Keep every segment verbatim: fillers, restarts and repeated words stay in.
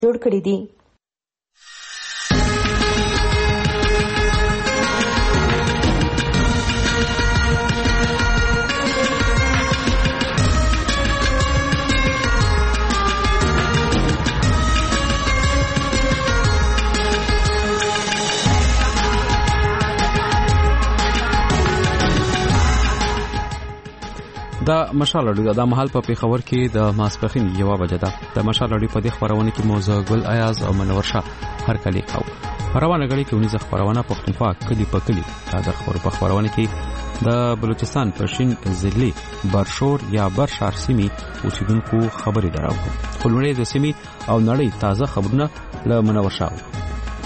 جوړ کړي دي. دا مشال اړیو د مهال په پیښور کې د ماسپخین یو بجه ده. د مشال اړیو په دې خبرونه کې موزه ګل ایاز او منور شاه هر کلی کاو خبرونه غړي کې ونیزه خبرونه پښتونخوا کلی په کلی دا خبر په خبرونه کې د بلوچستان پرشین ضلعي برشور یا برشار سیمي اوسیدونکو خبري دراوه. خلونې د سیمي او نړۍ تازه خبرونه له منور شاه.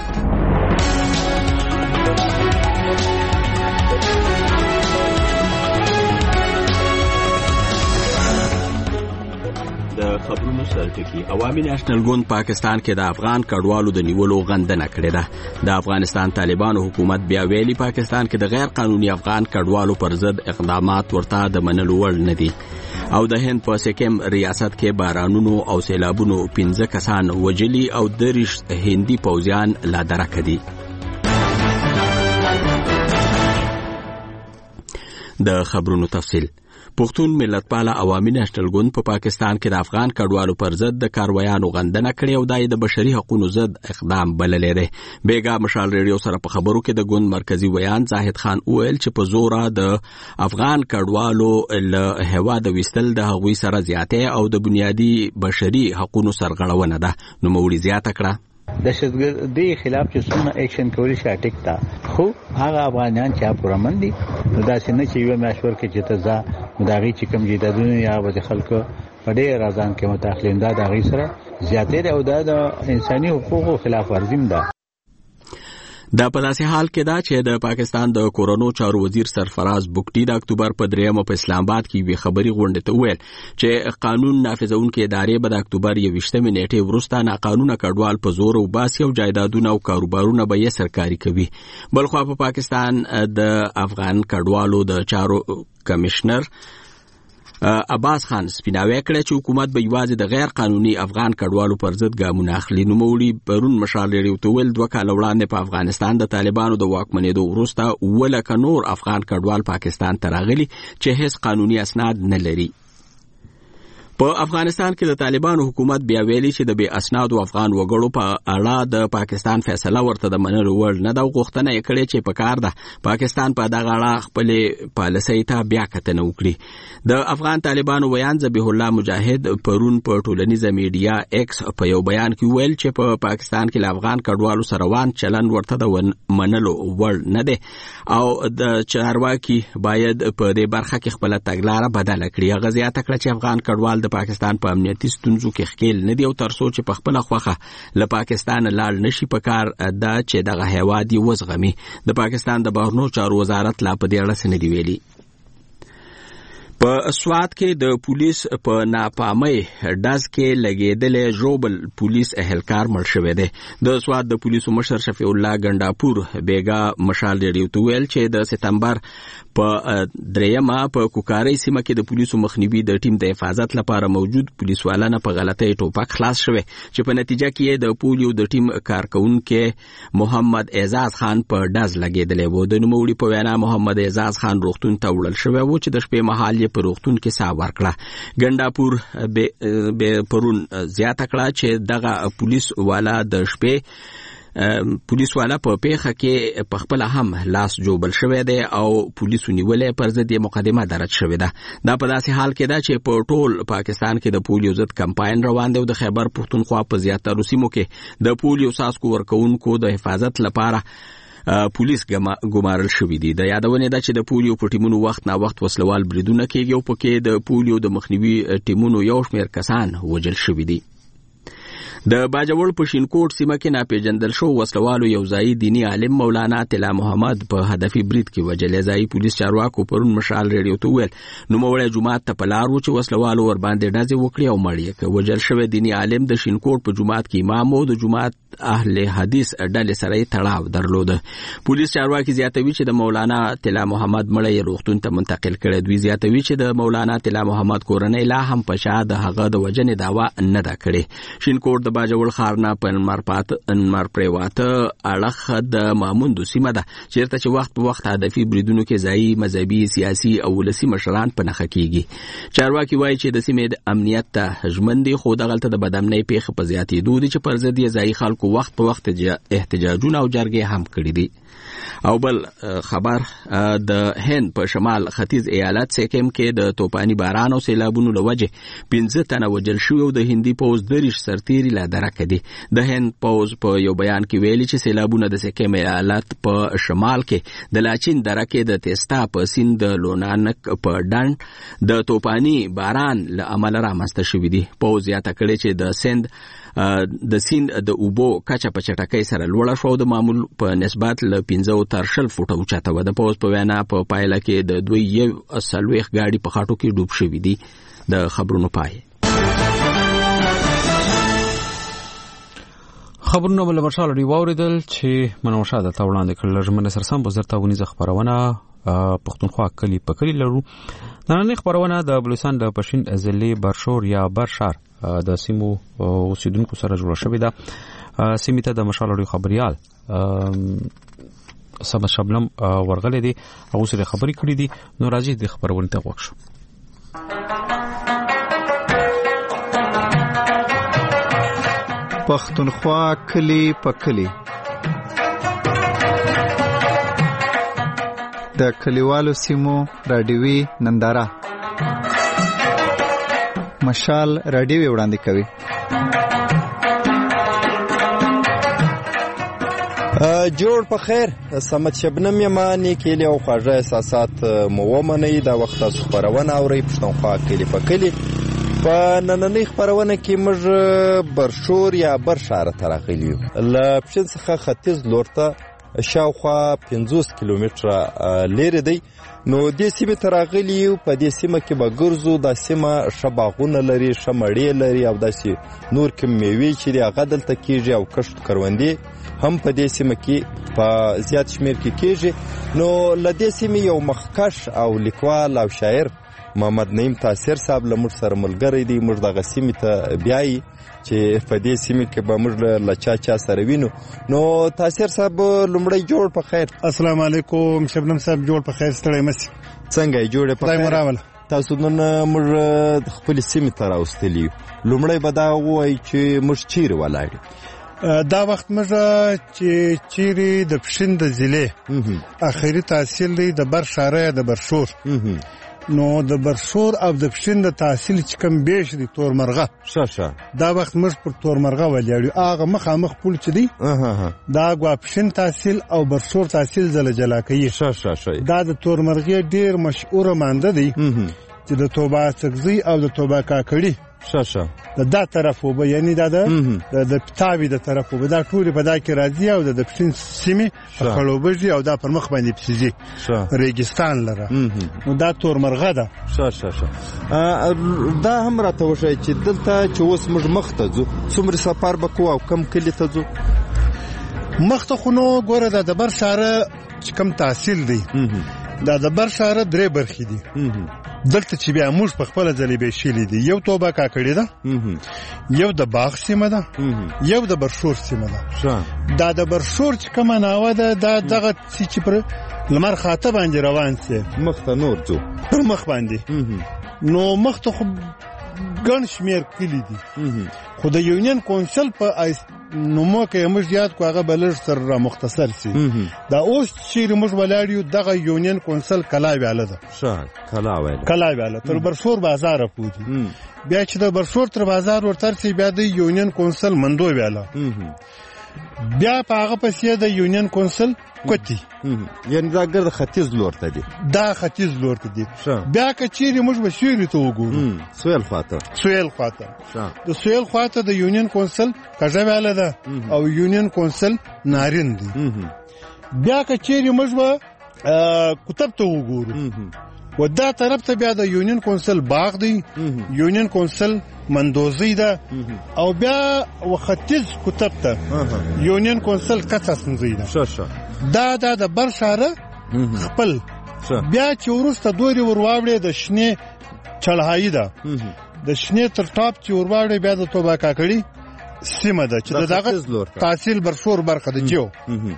خبرونو سرټکی عوامي نېشنل ګوند پاکستان کې د افغان کډوالو د نیولو غندنه کړې ده. د افغانستان طالبانو حکومت بیا ویلي پاکستان کې د غیر قانوني افغان کډوالو پر ضد اقدامات ورته د منلو وړ نه دي. او د هند په سکم ریاست کې بارانونو او سیلابونو پنځه کسان وجلي او دریش هندي پوځیان لا درک دي. د خبرونو تفصیل. پښتون ملتپاله عوامي نېشنل ګوند په پاکستان کې د افغان کډوالو پر ضد د کاروایانو غندنه کړې او د بشري حقوقو ضد اقدام بللې ده. بیګا مشال ریډیو سره په خبرو کې د ګوند مرکزی ویان زاهد خان اویل چې په زوره د افغان کډوالو له هوا د وستل د هغوی سره زیاتې او د بنیادی بشري حقوقو سرغړونه ده. نو مولي زیاته کړه دهشتګردۍ خلاف چې څومره اکشن کولی شي ټیک تا خو هغه افغانان چې پرمن دي نو دا څنګه چې یو مشور کې چې ته ځا مداغي چې کوم جیدادونه یا به خلکو په ډېر رازان کې متأخرین دا د غي سره زیاتې او د انساني حقوقو خلاف ورزي ده. دا په داسې حال کې دا چې د پاکستان د کورونو چارو وزیر سرفراز بوکټي د اکتوبر په دریمه په اسلام آباد کې وی خبري غونډه ته ویل چې قانون نافذونکو ادارې به د اکتوبر یوویشتمې نیټې وروسته ناقانونه کډوال په زور او باسي او جایدادونه او کاروبارونه به یې سرکاري کوي. بلخو په پاکستان د افغان کډوالو د چارو کمشنر عباس خان سپیناوی کړه چې حکومت به یوازې د غیر قانوني افغان کډوالو پر ضد ګامونه اخلي. نو مولي پرون مشال لري تو ول دوه کال وړاندې په افغانستان د طالبانو د واکمنېدو وروسته ولکه نور افغان کډوال پاکستان ته راغلي چې هیڅ قانوني اسناد نه لري. په افغانستان کې د طالبانو حکومت بیا ویلي چې د بې اسنادو افغان وګړو په اړه د پاکستان فیصله ورته د منلو وړ نه ده. غوښتنه یې کړې چې په کار ده پاکستان په دغه اړه خپل پالیسۍ ته بیا کتنه وکړي. د افغان طالبانو ویان ذبیح الله مجاهد پرون په ټولنیزه میډیا ایکس په یو بیان کې ویل چې په پاکستان کې د افغان کډوالو سره روان چلن ورته د منلو وړ نه ده او د چارواکي باید په دې برخه کې خپل تګلارې بدله کړي. هغه زیاته کړه چې افغان کډوال د پاکستان په امنیتي ستونزو کې ښکیل نه دی او تر څو چې په خپل خوخه له پاکستان لاړ نشي په کار دا چې دغه هیواد یې وزغمي. د پاکستان د بهرنیو چارو وزارت لا په دې اړه څه نه دی ویلي. په سوات کې د پولیس په ناپامۍ ډز کې لګېدلې ژوبل پولیس اهلکار مړ شوی دی. د سوات د پولیسو مشر شفیع الله ګنداپور بیګا مشال ریډیو ته ویل چې د سپتمبر په دریمه په کوکارۍ سیمه کې د پولیسو مخنیوي د ټیم د حفاظت لپاره موجود پولیسوالانه په غلطۍ ټوپک خلاص شوی چې په نتیجه کې د پولیو د ټیم کارکونکو محمد اعزاز خان په ډز لګېدلی و. د نوموړي په وینا محمد اعزاز خان روغتون ته وړل شوی و چې د شپې مهال یې په روغتون کې ساه ورکړه. ګنداپور به پرون زیاته کړه چې دغه پولیس والا د شپې پولیس والا په پیښه کې په خپل هم لاس جوړل شوی دی او پولیسو نیولې پر ضد مقدمه درج شوې ده. دا په داسې حال کې ده چې په ټول پاکستان کې د پولیو ضد کمپاین روان دی او د خیبر پښتونخوا په زیاتره سیمو کې د پولیو ساسکو ورکوونکو د حفاظت لپاره پولیس ګمارل شوی دي. د یادونه ده چې د پولیو په ټیمونو وخت نا وخت وسلوال بریدونه کېږي او پکې د پولیو د مخنیوي ټیمونو یو شمېر کسان وژل شوي دي. د باجوړ په شینکوټ سیمه کې ناپېژندل شو وسلوالو یو ځای دینی عالم مولانا طلا محمد په هدفي برید کې وجلې. ځای پولیس چارواکو پرون مشال ریډیو ته ویل نو موړی جمعات ته په لار و چې وسلوالو ور باندې ډزې وکړي او مړ یې کړ. وجل شوی دینی عالم د شینکوټ په جمعات کې امام و. د جمعات اهل حدیث ډلې سره تړاو درلود. پولیس چارواکي زیاتوي چې د مولانا طلا محمد مړی روغتون ته منتقل کړي. دوی زیاتوي چې د مولانا طلا محمد کورنۍ لا هم په شا د هغه د وجنې دعوا نه ده کړې. شینکوټ د باجوړ ښار نه په نمرپات انمر پریواته اړخ د ماموندو سیمه ده چیرته چې وخت په وخت هدفي بریدونو کې ځایي مذهبي سیاسي او ولسي مشران په نښه کیږي. چارواکي وایي چې د سیمې د امنیت ته ژمن دي، خو دغلته د بدامنۍ پیښې په زیاتېدو دي چې پر ضد یې ځایي خلکو وخت په وخت احتجاجونه او جرګې هم کړي دي. او بل خبر د هند په شمال ختیځ ایالت سکم کې د توپاني باران او سیلابونو له وجې پنځه تنه وژل شوي او د هندي پوځ دېرش سرتیري لا درکه دي. د هند پوځ په یو بیان کې ویلي چې سیلابونه د سکم ایالت په شمال کې د لاچین دره کې د تیستا په سیند د لونانک په ډنډ د توپاني باران له امله رامنځته شوي دي. پوځ یاده کړې چې د سند د سیند د اوبو کچه په چټکۍ سره لوړه شو او د معمول په نسبت له پنځه تر شل فوټه اوچته وه. د پوځ په وینا په پایله کې د دوی یو څلوېښت ګاډي په خاټو کې ډوب شوي دي. د خبرونو پای. خبرونه بل ورشاله دی واوریدل چې منوشه د تاوړاندې کړل ژمنه سرسم بزرته ونیزه خبرونه پښتونخوا کلی په کلی لرو. نن خبرونه د بلوچستان د پښین ازلی برشور یا برشار د سیمو اوسیدونکو سره جوړه شوې ده. سیمې ته د مشالړي خبريال سم شبلم ورغلې دي او سره خبري کړې دي. نو راځي د خبرونه ته وښو. پښتونخوا کلی په کلی د کلیوالو سیمو رادیوي ننداره مشال رادیوي وړاندې کوي. جوړ په خیر سمت شبنم یمانی کلی او خواږه احساسات مو ومني دا وخت تاسو خبرونه اوري پښتونخوا کلی په کلی. په نننۍ خبرونه کې موږ برشور یا برشار ته راغلي یو. له پښین څخه ختیځ لور ته شاوخوا پنځوس کیلومتره لرې دی. نو دې سیمې ته راغلي یو. په دې سیمه کې به ګرځو. دا سیمه ښه باغونه لري، ښه مڼې لري او داسې نور کوم میوې چې دي هغه دلته کېږي او کښت کروندې هم په دې سیمه کې په زیات شمېر کې کېږي. نو له دې سیمې یو مخکش او لیکوال او شاعر محمد نعیم تاثیر صاحب له موږ سره ملګری دی. موږ دغه سیمې ته بیایي چې په دې سیمې کې به موږ له چا چا سره وینو. نو تاثیر صاحب لومړی جوړ په خیر. السلام علیکم شبنم صاحب. جوړ په خیر. ستړی مسی. څنګه یې جوړ په خیر؟ تاسو نن موږ خپل سیمې ته راوستلی. لومړی به دا وایي چې موږ چیرې ولاړ یو؟ دا وخت موږ چې چیرې د پښین د ضلع اخري تحصیل دی د برشاره د برشور. نو د برشور او د پښین د تحصیل چې کم بیش دی تورمرغه. شه شه دا وخت موږ پر تورمرغه ولاړو. هغه مخامخ پول چې دی دا غوا پښین تحصیل او برشور تحصیل زله جلا کوي. شه شه شه دا د تورمرغه ډیر مشهور مانده دی چې د توبه څګزي او د توبه کاکړي شه شه د دا طرف وب یعنی دا د د پتاوی د طرف وب دا ټول په دا کې راځي او د پښین سیمه خړوبږي او دا پر مخ باندې پسیږي ریګستان لره. نو دا تورمرغه ده. شه شه شه دا هم راته وشي چې دلته چې اوس موږ مخ ته ځو څومره سفر وکړو او کم کلی ته ځو؟ مخ ته خو نو ګوره دا د برشاره چې کم تحصیل دی دا د برشاره درې برخې دي. دلته چې بیا موږ په خپل ځلې به شیلې دي. یو توبه کاکړی ده، یو د باغ سیمه ده، یو د برشور سیمه ده. دا د برشور چې کومه ناوه ده دا دغه چې پر لمر خاطه باندې روان سي مخ ته نور ځو پر مخ باندې. نو مخ ته خو ګڼ شمېر کلی دي خو د یونین کونسل په نومو کې موږ یاد کو هغه بلر سره مختصر سي. دا اوس چې موږ ولاړیو دغه یونین کونسل کلاویاله ده. ښه کلاویاله کلاویاله تر برشور بازار پوری. بیا چې د برشور تر بازار ورتر سي بیا د یونین کونسل مندو ویاله. بیا په هغه پسې د یونین کونسل کوتی یعنی دا ګرد ختیځ لور ته دی. دا ختیځ لور ته دی. بیا که چیرې موږ به سویل ته وګورو. سویل خواته سویل خواته د سویل خواته د یونین کونسل کژاواله ده او یونین کونسل نارین دی. بیا که چیرې موږ به کتاب ته وګورو و دا طرف ته بیا د یونین کونسل باغ دی، یونین کونسل مندوزی ده او بیا وختیز کتب ته یونین کونسل قصص نزی ده شه شه دا دا د بر شاره خپل بیا چې ورسته دوی ورواوړي د شنه چړهایی ده د شنه تر ټاپ چې ورواوړي بیا د توبه کاکړي سیمه ده چې دغه تحصیل برشور برخه ده جیو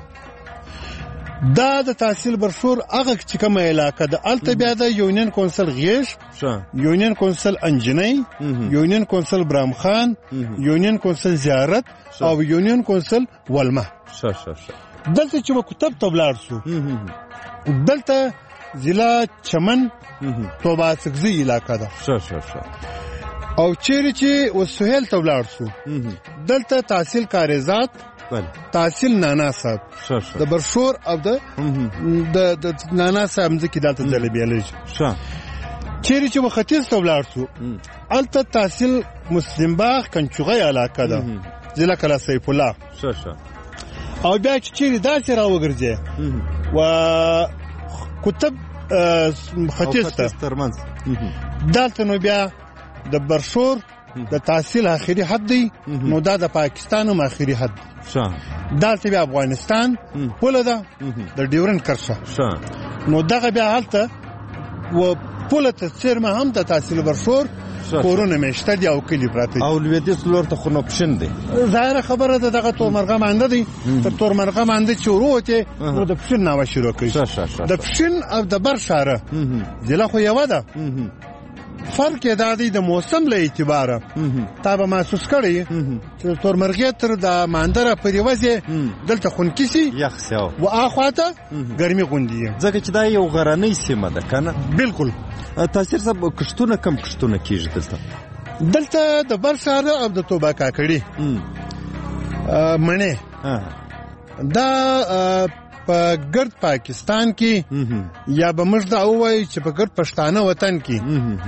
دا د تحصیل برشور هغه چې کومه علاقه ده الته بیا د یونین کونسل غیش یونین کونسل انجنی یونین کونسل برام خان یونین کونسل زیارت او یونین کونسل ولمه شه شه شه دلته چې مکتب تبلار سو دلته ضلع چمن توبه سکزی علاقه ده شه شه شه او چیرې چې وسهیل تبلار سو دلته تحصیل کاریزات تحصیل نانا صاحب د برشور او د د نانا صاحب ځکه دلته د بیالج شه چیرې چې وختیز تبلار سو الته تحصیل مسلم باغ کنچوغه علاقه ده ضلع کلا سیف الله شه شه او بیا چې چیرې داسې راوګرځي و کتب ختیز ته دلته نو بیا د برشور د تحصیل اخري حد دی نو دا د پاکستان هم اخري حد دلته بیا افغانستان پوله ده د ډیورن کرښه نو دغه بیا هلته و پوله ته څیرمه هم د تحصیل برشور کورونه میشته دی او کلی پراته او لویدیځ لور ته خو نو پښین دی ظاهره خبره ده دغه تورمرغه مانده دی تر تورمرغه مانده چې وروته نو د پښین ناوه شروع کوي د پښین او د برشاره ضلع خو یو ده فرق یې دا دی د موسم له اعتباره تا به محسوس کړی چې تورمرغې تر د ماندره پورې وځي دلته خونکسي یخ سیو و اخواته ګرمي غوندي ځکه چې دا یو غرنۍ سیمه ده کنه بالکل تاثیر صاحب کښتونه کم کښتونه کیږي دلته دلته د برشاره او د توبه کاکړي منه دا په ګرد پاکستان کې یا به موږ دا وایو چې په ګرد پښتانه وطن کې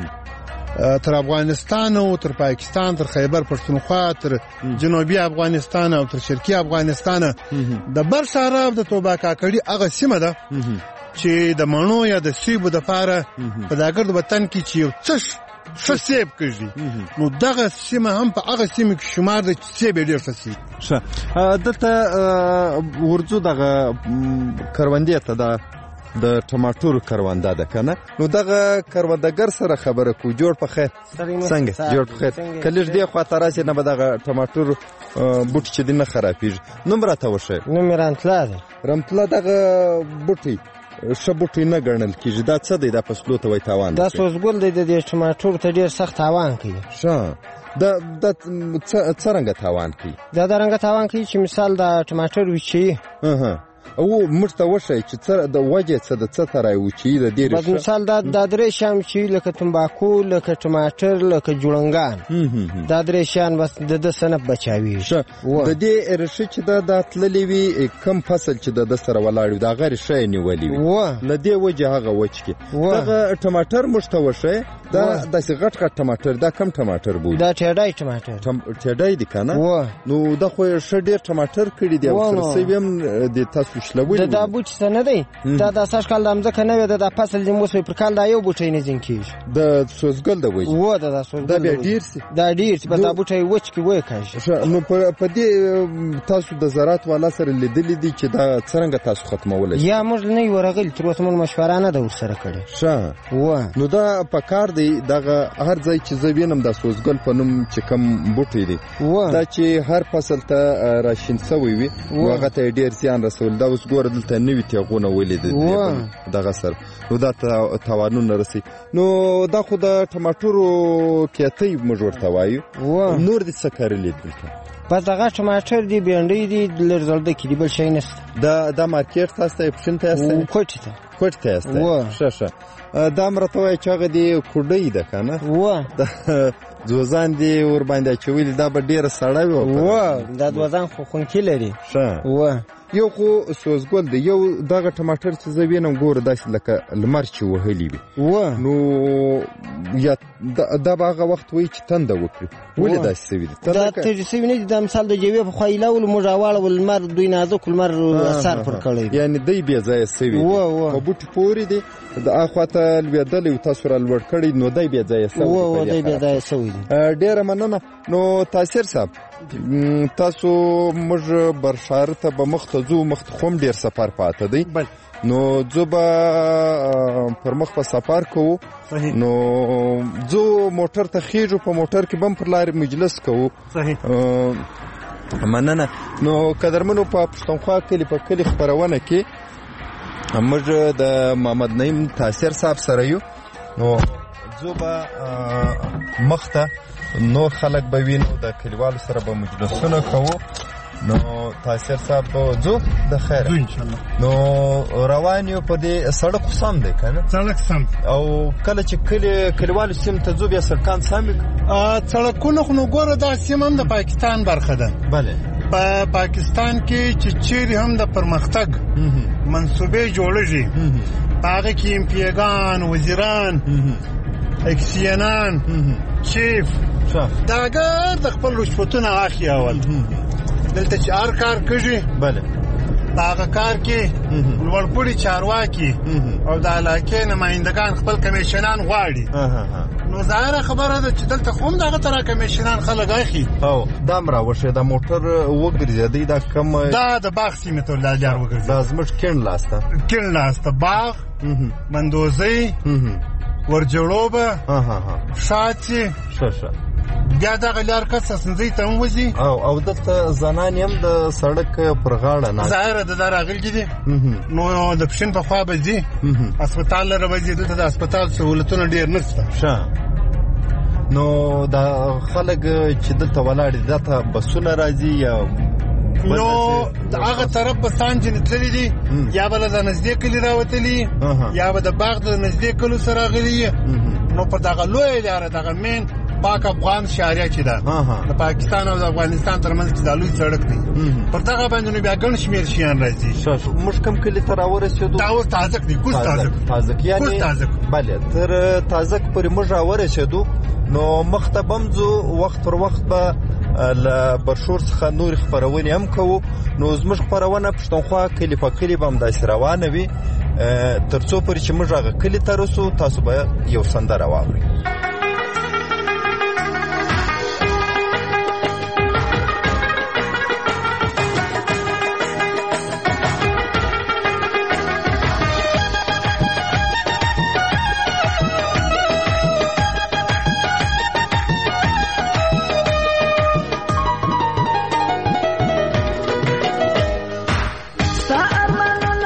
تر افغانستان او تر پاکستان تر خیبر پښتونخوا تر جنوبي افغانستان او تر شرقي افغانستان د برشاره او د توبه کاکړي هغه سیمه ده چې د مڼو یا د سیبو د پاره په دا ګرد وطن کې چې یو څه ښه سیب کېږي نو دغه سیمه هم په هغه سیمه کې شمار ده چې سیب یې ډېر ښه سي ښه دلته ورځو دغه کروندې ته د د ټماټورو کرونده ده کنه نو دغه کروندګر سره خبره کو جوړ په خیر څنګه جوړ په خیر کله دې خواته راشي نه به دغه ټماټور بوټي چې دینه خرابېږي نو راته وشه نو میرانتلا ده رمتلا دغه بوټي شبوټي نه ګڼل کیږي دا څه دی د فصلو ته وای تاوان دا سوزګل دی د ټماټور ته ډیر سخت تاوان کوي ښه دا د څرنګه تاوان کوي دا درنګ تاوان کوي چې مثال د ټماټر وچی اه او مرته وشي چې څه د وجه څه د څه ترای وچی د ډیر په مثال دا د درې شام چې لکه تمباکو لکه ټماټر لکه جوړنګان دا درې شان بس د سنب بچاوي د دې رشي چې دا د تللی وی کم فصل چې د سره ولاړ دا غیر شی نیولې وي لدې وجه هغه وچکی دا ټماټر مشتوشه دا د غټ غټ ټماټر دا کم ټماټر بو دا ټډای ټماټر ټډای دي کنه نو دا خو ش ډیر ټماټر کړي دی او سره سیبم د تاسو شلوي دا بوټ څه نه دی دا د ساش کال د امزه نه وي د فصل د موسم پر کال دا یو بوټی نه ځین کیږي د سوزګل د وجه و دا سوزګل دا بیا ډیر سي دا ډیر په دا بوټی وچ کی وای کاږي نو په دې تاسو د زراعت والا سره لیدلې دي چې دا څنګه تاسو ختمول یا موږ نه ورغل تر اوسه موږ مشوره نه د ورسره کړې ښه و نو دا په کار دی دغه هر ځای چې زوینم د سوزګل په نوم چې کم بوټي دي دا چې هر فصل ته راشین سوی وي هغه ته ډیر زیان رسول دا اوس ګور دلته نوی تیغونه ولید دغه سر نو دا توانونه رسي نو دا خو د ټماټورو کېتی مجور توایو نور دي څه کارلې دلته پس دغه ټماټر دی بینډي دی لرزل د کلی بل شي نشته دا د مارکیټ تاسو په شنته است کوټه ته کوټه ته است ښه ښه دا مرتوی چاغه دی کوډی ده کنه و دوزان دی ور باندې چویل دا به ډیر سړی و و دا دوزان خو خونکی لري ښه و یو خو سوزګل دی، یو دغه ټماټر چې زه وینم ګوره داسې لکه لمر چې وهلي وي و نو یا دا به هغه وخت وایي چې تنده وکړي. ولې داسې سوي دي؟ دا تېر سوي نه دي، دا مثال د جوې په خوا ایلول موږ راواړول، لمر دوی نازک لمر اثر پر کړی، یعنې دی بې ځایه سوي دي په بوټي پورې دي، د اخواته لوېدلی تاسو را لوړ کړی نو دی بې ځایه سوي و دی بې ځایه سوي دي. ډېره مننه. نو تاثیر صاحب تاسو موږ برشاره ته به مخ ته ځو، مخ ته خو هم ډېر سفر پاته دی، نو ځو به پر مخ په سفر کوو، نو ځو موټر ته خیږو، په موټر کې به هم پر لارې مجلس کوو. مننه. نو قدرمنو په پښتونخوا کلي په کلي خپرونه کې موږ د محمد نعیم تاثیر صاحب سره یو، نو ځو به مخ ته نور خلک به وینو، د کلیوالو سره به مجلسونه کوو. نو تاثیر صاحب ځو د خیره نو روان یو په دې سړک خو سم دی که نه؟ سړک سم. او کله چې کلي کلیوالو سیمې ته ځو بیا سړکان سم وي؟ سړکونه خو نو ګوره دا سیمه هم د پاکستان برخه ده. بله. په پاکستان کې چې چیرې هم د پرمختګ منصوبې جوړېږي، په هغه کې امپیګان، وزیران، اکسیانان، چیف دا ګر د خپل رشوتونه اخلي. اول دلته چې هر کار کوي، بله، په هغه کار کې لوړپوړي چارواکي او د علاقې نمایندګان خپل کمیشنان غواړي. نو ظاهره خبره ده چې دلته خو هم دغه طرح کمیشنان خلک اخلي. او دا هم راوښیه، دا موټر وګرځېدی، دا کم دا د باغ سیمې ته لار وګرځېد، دا زموږ کیڼ لاس ته کیڼ لاس ته باغ، مندوزۍ، ورجړوبه، شاچې، ښه ښه بیا دغه لار کس سنځۍ ته هم وځي. او او دلته زنانې هم د سړک پر غاړه ناستې، ظاهره ده دا راغلي دي. نو د پښین په خوا به ځي، هسپتال لره به ځي، دلته د هسپتال سهولتونه ډېر نشته. ښه. نو دا خلک چې دلته ولاړ دي، دا ته بسونه راځي یا نو د هغه طرف بسان چې تللي دي، یا به له د نږدې کلي راوتلي، یا به د باغ د نږدې کلو سره راغلي. نو په دغه لویه لاره، دغه مین پاک افغان شاریه چې ده د پاکستان او د افغانستان ترمنځ کې دا لوی سړک دی، پر دغه باندې نو بیا ګڼ شمېر شیان راځي. موږ کوم کلي ته راورسېدو؟ دا اوس تازک دی، کوز تازک. تازک یعنې بله، تر تازک پورې موږ راورسېدو. نو مخ ته به هم ځو، وخت پر وخت به له برشور څخه نورې خپرونې هم کوو. نو زموږ خپرونه پښتونخوا کلي په کلي به همداسې روانه وي، تر څو پورې چې موږ هغه کلي ته رسو. تاسو به یو سندره واورئ.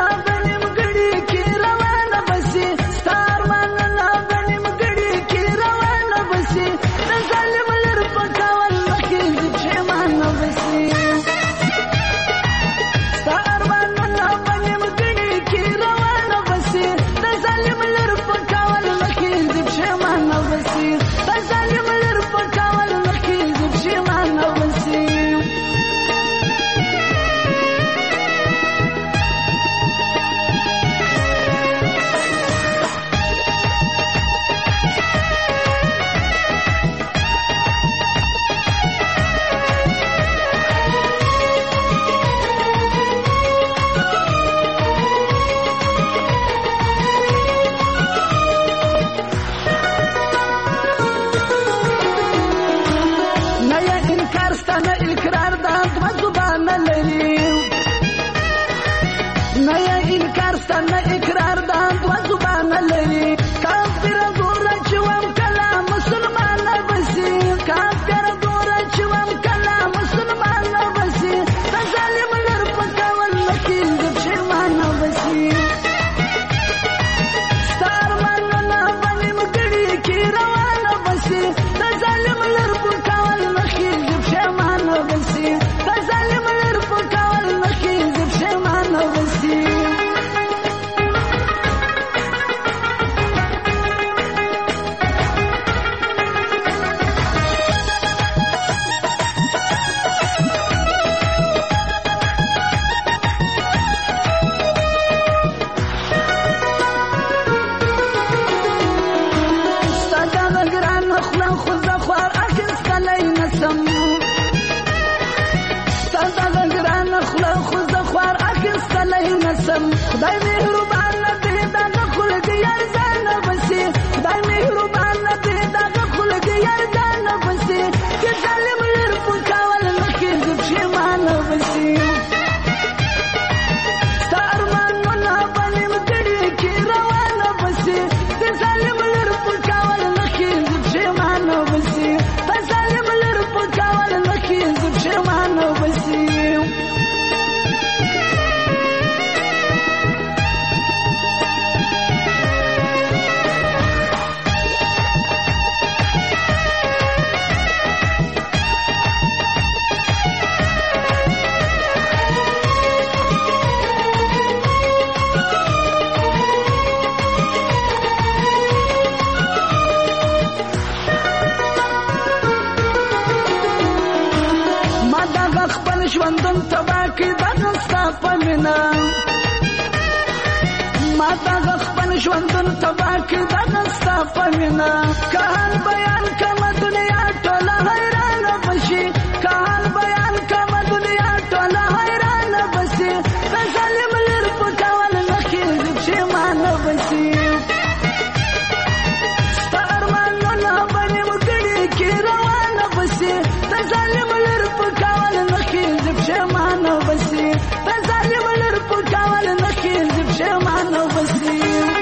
Kira ژوندون تبا کې دغه ستا په مینه ما دغه خپل ژوندون تبا کې دغه ستا په مینه که حال بیان کړمه دنیا ټوله حیرانه بشي که حال بیان کړمه دنیا ټوله حیرانه بشي د ظالم لور په کول نه کېږي پښېمانه بشي ستا ارمانونه به مې وګړي کې روانه بشي د ظالم لور په کول نه کېږي پښېمانه بشي د ظالم لور په کول نه کېږي پښېمانه بشي.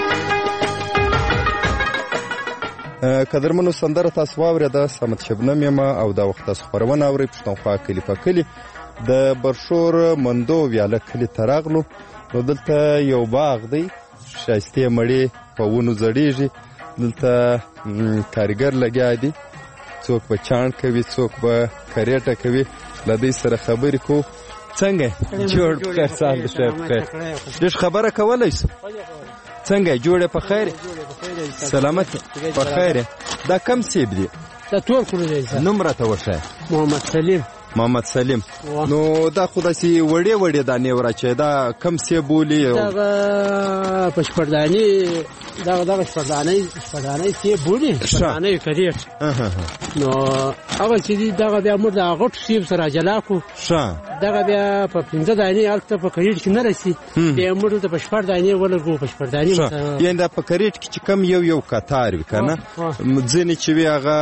قدرمنو سندره تاسو واورېده صمد شبنم یم او دا وخت تاسو خپرونه اورئ پښتونخوا کلي په کلي د برشور مندو ویاله کلي ته راغلو. نو دلته یو باغ دی ښایستې مړې په ونو زړېږي. دلته کارګر لګیا دي څوک به چاڼ کوي څوک به کریټه کوي. له دوی سره خبرې کوو. څنګه جوړ بخیر سهار دې ښه بخیر ډېر خبره کولی شو څنګه جوړې په خیر سلامت په خیر. دا کم سیب دی؟ دا ټول کړو دی. نوم راته وښایه. محمد سلیم. محمد سلیم. نو دا خو داسې وړې وړې دانې وراچوي. دا کم سیب بولي؟ دغه پشپړدانې دغه دغه شپړدانې شپړدانې سیب بولي شپړدانې کریټ. نو هغه چې دي دغه بیا موږ د غټ سیب سره جلا کړو. ښه دغه بیا په پنځه دانې هلته په کریټ کې نه رسي بیا موږ ته په شپږ دانې ولګو په شپړدانې. یعنې دا په کریټ کې چې کم یو یو کتار وي که نه ځینې چې وي هغه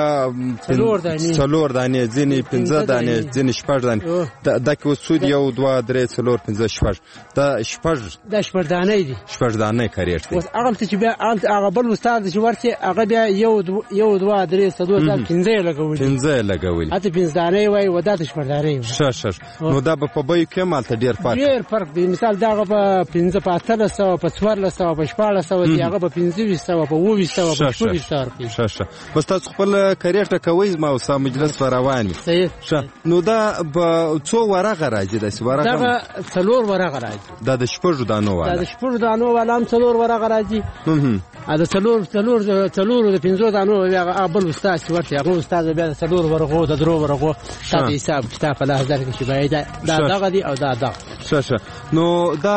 څلور دانې ځینې پنځه دانې ځینې شپږ دانې. دا کې اوس څو دي؟ یو دوه درې څلور پنځه شپږ. دا شپږ دا شپړدانې دي. شپړدانې کریټ دی. اوس هغلته چې بیا هغه بل استاد چې ورته هغه بیا یو یو دوه درې څلور دا پنځه یې لګولي پنځه یې لګولي هلته پنځه دانې وایي و دا د شپړدانې وایي. ښه ښه. نو دا به په بیو کې هم هلته ډېر فرق ډېر فرق دی. مثال دغه په پنځه په اتلس سوه په څوارلس سوه په شپاړس سوه دي هغه په پنځه ویشت سوه په اووه ویشت سوه په شپږ ویشت سوه ورکوي. ښه ښه. بس تاسو خپل کریټه کوئ زما او ستا مجلس به روان وي. صحیح. ښه. نو دا به څو ورغه راځي داسې ورغه؟ دغه څلور ورغه راځي. دا د شپږو دانو والا؟ دا د شپږو دانو والا هم څلور ورغه راځي. دا څلور څلور څلورو د پنځو دانو هغه بل استاد چې ورته هغه استاد بیا د څلور ورغو د درو ورغو تا د حساب کتاب په لاس درکړي چې باید دا دغه دی او دا دغه. ښه ښه. نو دا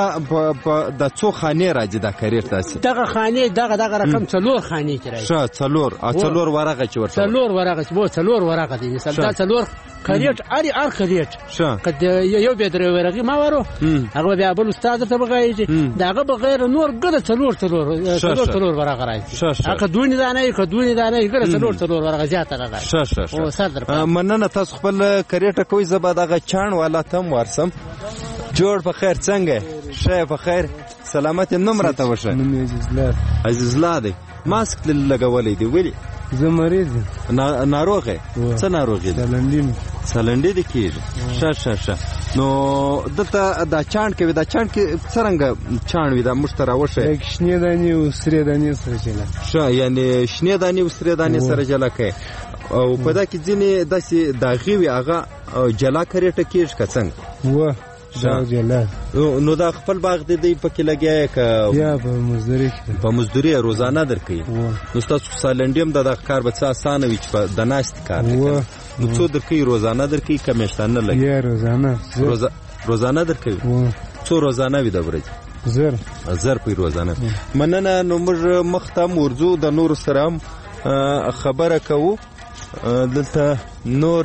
د څو خانې راځي دا کریټ داسې؟ دغه خانې دغه دغه رقم څلور خانې چې راځي. ښه څلور او څلور ورغه چې ورته څلور ورغه چې څلور ورغه دي. مثال دا څلور کریټ اری ار کریټ. ښه. که یو بیا درې ورغې ما ورو هغه بیا بل استاد ته بغایږي دغه بغیر نور ګره څلور څلور څلور څلور ورغه راځي. هغه دونې دانې که دونې دانې ګره څلور څلور ورغه زیاته راځي. ښه ښه ښه. مننه. تاسو خپل کریټه کوئ. زه به دغه چاڼ والا ته هم ورسم. جوړ په خیر څنګه ښه په خیر سلامت. نوم راته وښایه. نوم یې عزیزالله. عزیزالله دی. ماسک لګولی دی ولې؟ زه مریض یم. ناروغ یې؟ څه ناروغي ده؟ سلنډي مې. سلنډي دې کېږي. ښه ښه ښه. نو دلته دا چاڼ کوي. دا چاڼ کې څرنګه چاڼ وي دا موږ ته راوښیه. شنې دانې او سرې دانې سره جلا. ښه. یعنې شنې دانې او سرې دانې سره جلا کوي. او په دا کې ځینې داسې داغې وي هغه جلا کریټه کېږي که څنګه؟ وه دا جلا. نو دا خپل باغ دی دی پکې لګیا که یا په مزدوري کې؟ په مزدوري روزانه درکوي. نو ستاسو سالنډي هم د دغه کار به څه اسانه وي چې په د ناستې کار دی. نو څو درکوي؟ روزانه درکوي که میاشتانه لګي؟ یا روزانه. روزانه درکوي؟ څو روزانه وي د ورځې؟ زر زر په روزانه. مننه. نو موږ مخ ته ورځو د نورو سره هم خبره کوو. دلته نور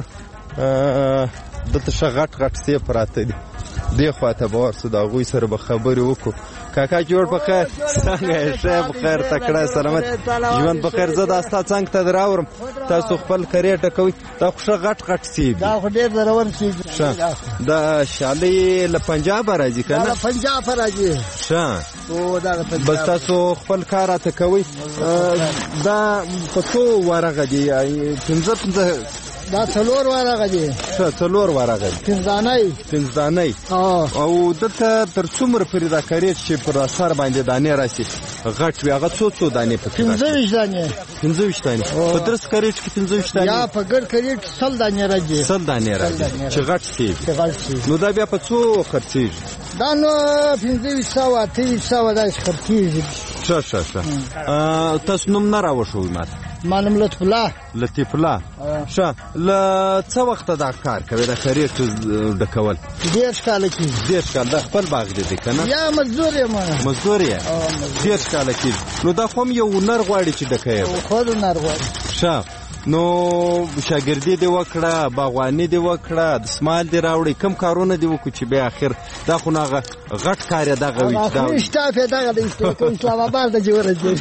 دلته ښه غټ غټ سیب پراته دي. دې خواته به ورسو د هغوی سره به خبرې وکړو. کاکا جوړ په خیر څنګه یې؟ ښه په خیر تکړه سلامت ژوند په خیر. زه دا ستا څنګ ته راوړم تاسو خپل کریټه کوئ. دا خو ښه غټ غټ سیب دي. دا خو ډېر زورور سیب دي. ښه. دا شالۍ له پنجابه راځي که نه؟ له پنجابه راځي. ښه. بس تاسو خپل کار راته کوئ. دا په څو ورغه دي؟ پنځه پنځه دا څلور ورغه دي. ښه. څلور ورغه دي. پنځدانۍ. پنځدانۍ. او دلته تر څومره پورې دا کریټ چې پر سر باندې دانې راشي غټ وي هغه څو څو دانې پکې؟ پنځه ویشت دانې. پنځه ویشت دانې. په درس کریټ کې پنځه ویشت دانې یا په ګډ کریټ سل دانې راځي. سل دانې راځي چې غټ سي. نو دا بیا په څو خرڅېږي؟ دا نو پنځه ویشت سوه اته ویشت سوه داسې خرڅېږي. ښه ښه ښه. تاسو نوم نه راوښوئ ماته؟ مانم لطف الله. لطیف الله. ښه له څه وخته دا کار کوي د خریټو ډکول؟ دېرش کاله کېږي. دېرش کاله. د خپل باغ دی که نه؟ یا مزدور یم. مزدور یې؟ دېرش کاله کېږي. نو دا خو هم یو هنر غواړي چې ډکه یې. خود هنر غواړي. ښه نو شاګردي دې وکړه، باغواني دې وکړه، دسمال دې راوړی، کوم کارونه دې وکړو چې بیا اخر دا خو نو هغه غټ کار یې دغه وي چې دا شتاف یې دغه دی اسلام آباد ته چې ورسېږي.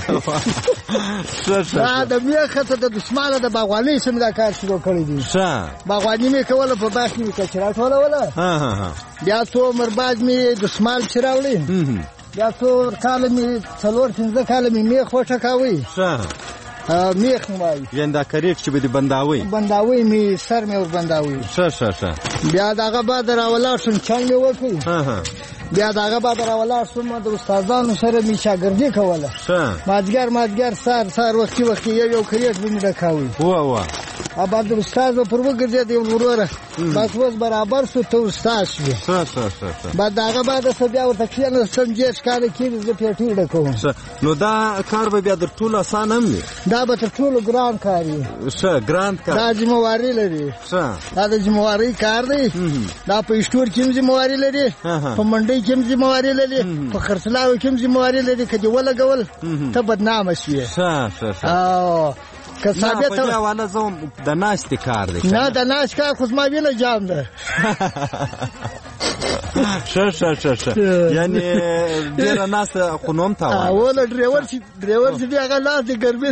دا د میخه ته د دسماله د باغوانۍ سم دا کار شروع کړی دی. ښه باغواني مې کوله، په باغ کې مې کچرا ټولوله، بیا څو عمر بعد مې دسمال چې راوړی، بیا څو کاله مې څلور پنځه کاله مې میخ وټکاوی. میخ وایي یعنې دا کریټ چې به دې بنداوی بنداوی مې سر مې ور بنداوی. ښه ښه ښه بیا د هغه بعد راولاړ شوم، چنګ مې وکړی. بیا د هغه بعد راولاړ شوم، د استادانو سره مې شاګردي کوله. مازدیګر مازدیګر سهار سهار وختي وختي یو یو کریټ به مې ډکاوی. وه وه بعد د استاد به پر وګرځېد یو وروره، بس اوس برابر شو، ته استاد شوې. بعد د هغه بعد څه بیا ورته کښېناستم، دېرش کاله کېږي زه پیټۍ ډکوم. نو دا کار به بیا در ټولو اسان هم وي؟ دا به تر ټولو ګران کار وي. ښه ګران کار. دا ذمهواري لري. دا د ذمهوارۍ کار دی. دا په اسټور کې هم ذمهواري لري، په منډۍ کې هم ذمهواري لري، په خرڅلاو کې هم ذمهواري لري. که دې ولګول ته بدنامه شوې. او که ثابت نه په دې حواله زه د ناستې کار دی. نه د ناست کار خو زما وینه جام ده. ښه ښه ښه ښه یعنې ډېره ناسته خو نو هم تاوان. اوله ډریور چې ډریور چې دی هغه لاس دې ګرمې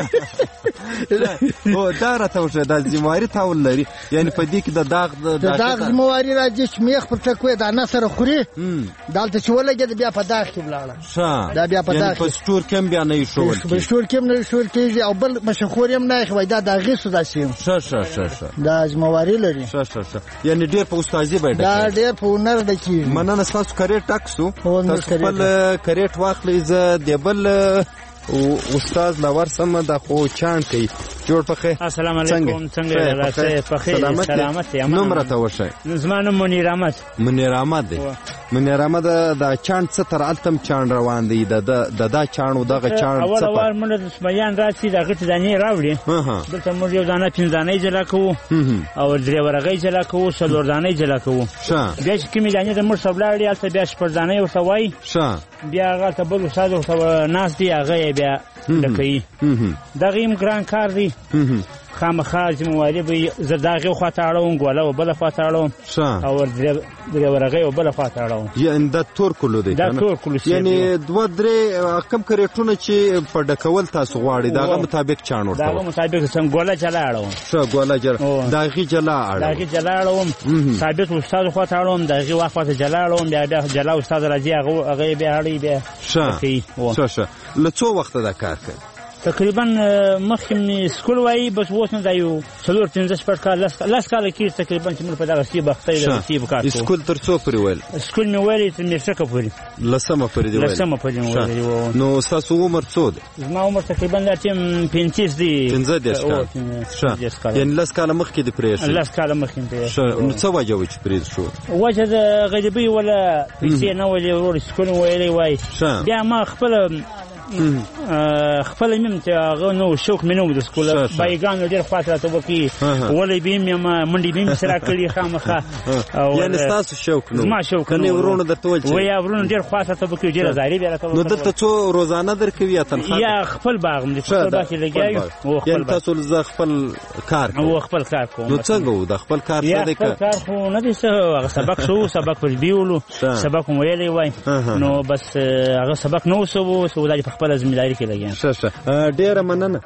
هو دا راته وښیه دا ذمهواري تاول لري، یعنې په دې کې د داغ د داغ ذمهواري راځي چې میخ پر ټکوې دانه سره خوري، دلته چې ولګېد بیا په داغ کې ولاړه. ښه دا بیا په داغ په سټور کې هم بیا نه ایښول کېږي. په سټور کې هم نه ایښول کېږي، او بل مشهور هم نه ایښوی، دا د هغې څه داسې یم. ښه ښه ښه ښه دا ذمهواري لري. ښه ښه ښه یعنې ډېر په استازي به یې دا ډېر په هنر ډکېږي. مننه، ستاسو کریټ ډک سو، تاسو خپل کریټ واخلئ، زه د بل استاد لا ورسمه دا خو چاڼ کوي. جوړ پخې. السلام علیکم. څنګه راځئ؟ پخې سلامت یم. نوم راته وښایئ. زما نوم منیر احمد. منیر احمد دی. منیر احمد دا چاڼ څه تر هلته هم چاڼ روان دی؟ د دا چاڼ و دغه چاڼ څه اول اول موږ د سمیان راسي د هغې ته دانې راوړي، دلته موږ یو دانه پنځه دانۍ جلا کوو او درې ورغۍ جلا کوو، څلور دانۍ جلا کوو. بیا چې کومې دانې د موږ څخه ولاړې هلته بیا شپږ دانۍ ورته وایي. بیا هغه هلته بل استاد ورته ناست دی، هغه یې بیا ډکوي. دغه هم ګران کار دی. خامخا ذمهواري به زه د هغې خواته اړوم، ګوله و بله خواته اړوم، او درې ورغۍ و بله خواته اړوم. یعنې دا تور کلو دی؟ دا تور کلو سیب. یعنې دوه درې کم کریټونه چې په ډکول تاسو غواړئ د هغه مطابق چاڼ ورته؟ د هغه مطابق سم ګوله جلا اړوم. ښه ګوله جلا د هغې جلا اړوم. د هغې جلا اړوم، ثابت استاد خواته اړوم، د هغې وا خواته جلا اړوم، بیا بیا جلا استاد راځي، هغه یې بیا اړوي، بیا ښه ښه ښه. له څو وخته دا کار کوي؟ تقریبا مخکې مې سکول وایي، بس اوس نه دا یو څلور پنځه شپږ کاله لس کاله کېږي تقریبا چې موږ په دغه سیب اخته یو د سیب کار کوو. سکول تر څو پورې ویل؟ سکول مې ویلې تر میرشکه پورې. لسمه پورې دې ویل؟ لسمه پورې مې ویلې. نو ستاسو عمر څو دی؟ زما عمر تقریبا دا ټیم پنځه دی. پنځه دېرش کاله. ښه یعنې لس کاله مخکې دې پرېښود؟ لس کاله مخکې مې پرېښود. ښه نو څه وجه وه چې پرېښود؟ وجه د غریبۍ ولا پیسې نه ولې ورور سکول مې ویلی وایي. بیا ما خپله خپل مم ته هغه نو شوق مې نو د سکول بایګانو ډېر خواته راته وکړي، ولې به مې منډې به مې سره کړي خامخا. یعنې ستاسو شوق نو؟ زما شوق کنې ورونو درته ویل چې وایي ورونو ډېر خواته راته وکړي، ډېره زاري بیا راته وکړي. نو دلته څو روزانه درکوي یا تنخوا؟ یا خپل باغ مې د خپل باغ کې لګیا یو. یعنې تاسو زه خپل کار کوم؟ او خپل کار کوم. نو څنګه و د خپل کار څه دی؟ خپل کار خو نه دی څه، هغه سبق شو، سبق پر بیولو، سبق مو ویلی وای، نو بس هغه سبق نه وسو، سو دا په خپل ذمہداري کې لګیا. ښه ښه ډېره مننه.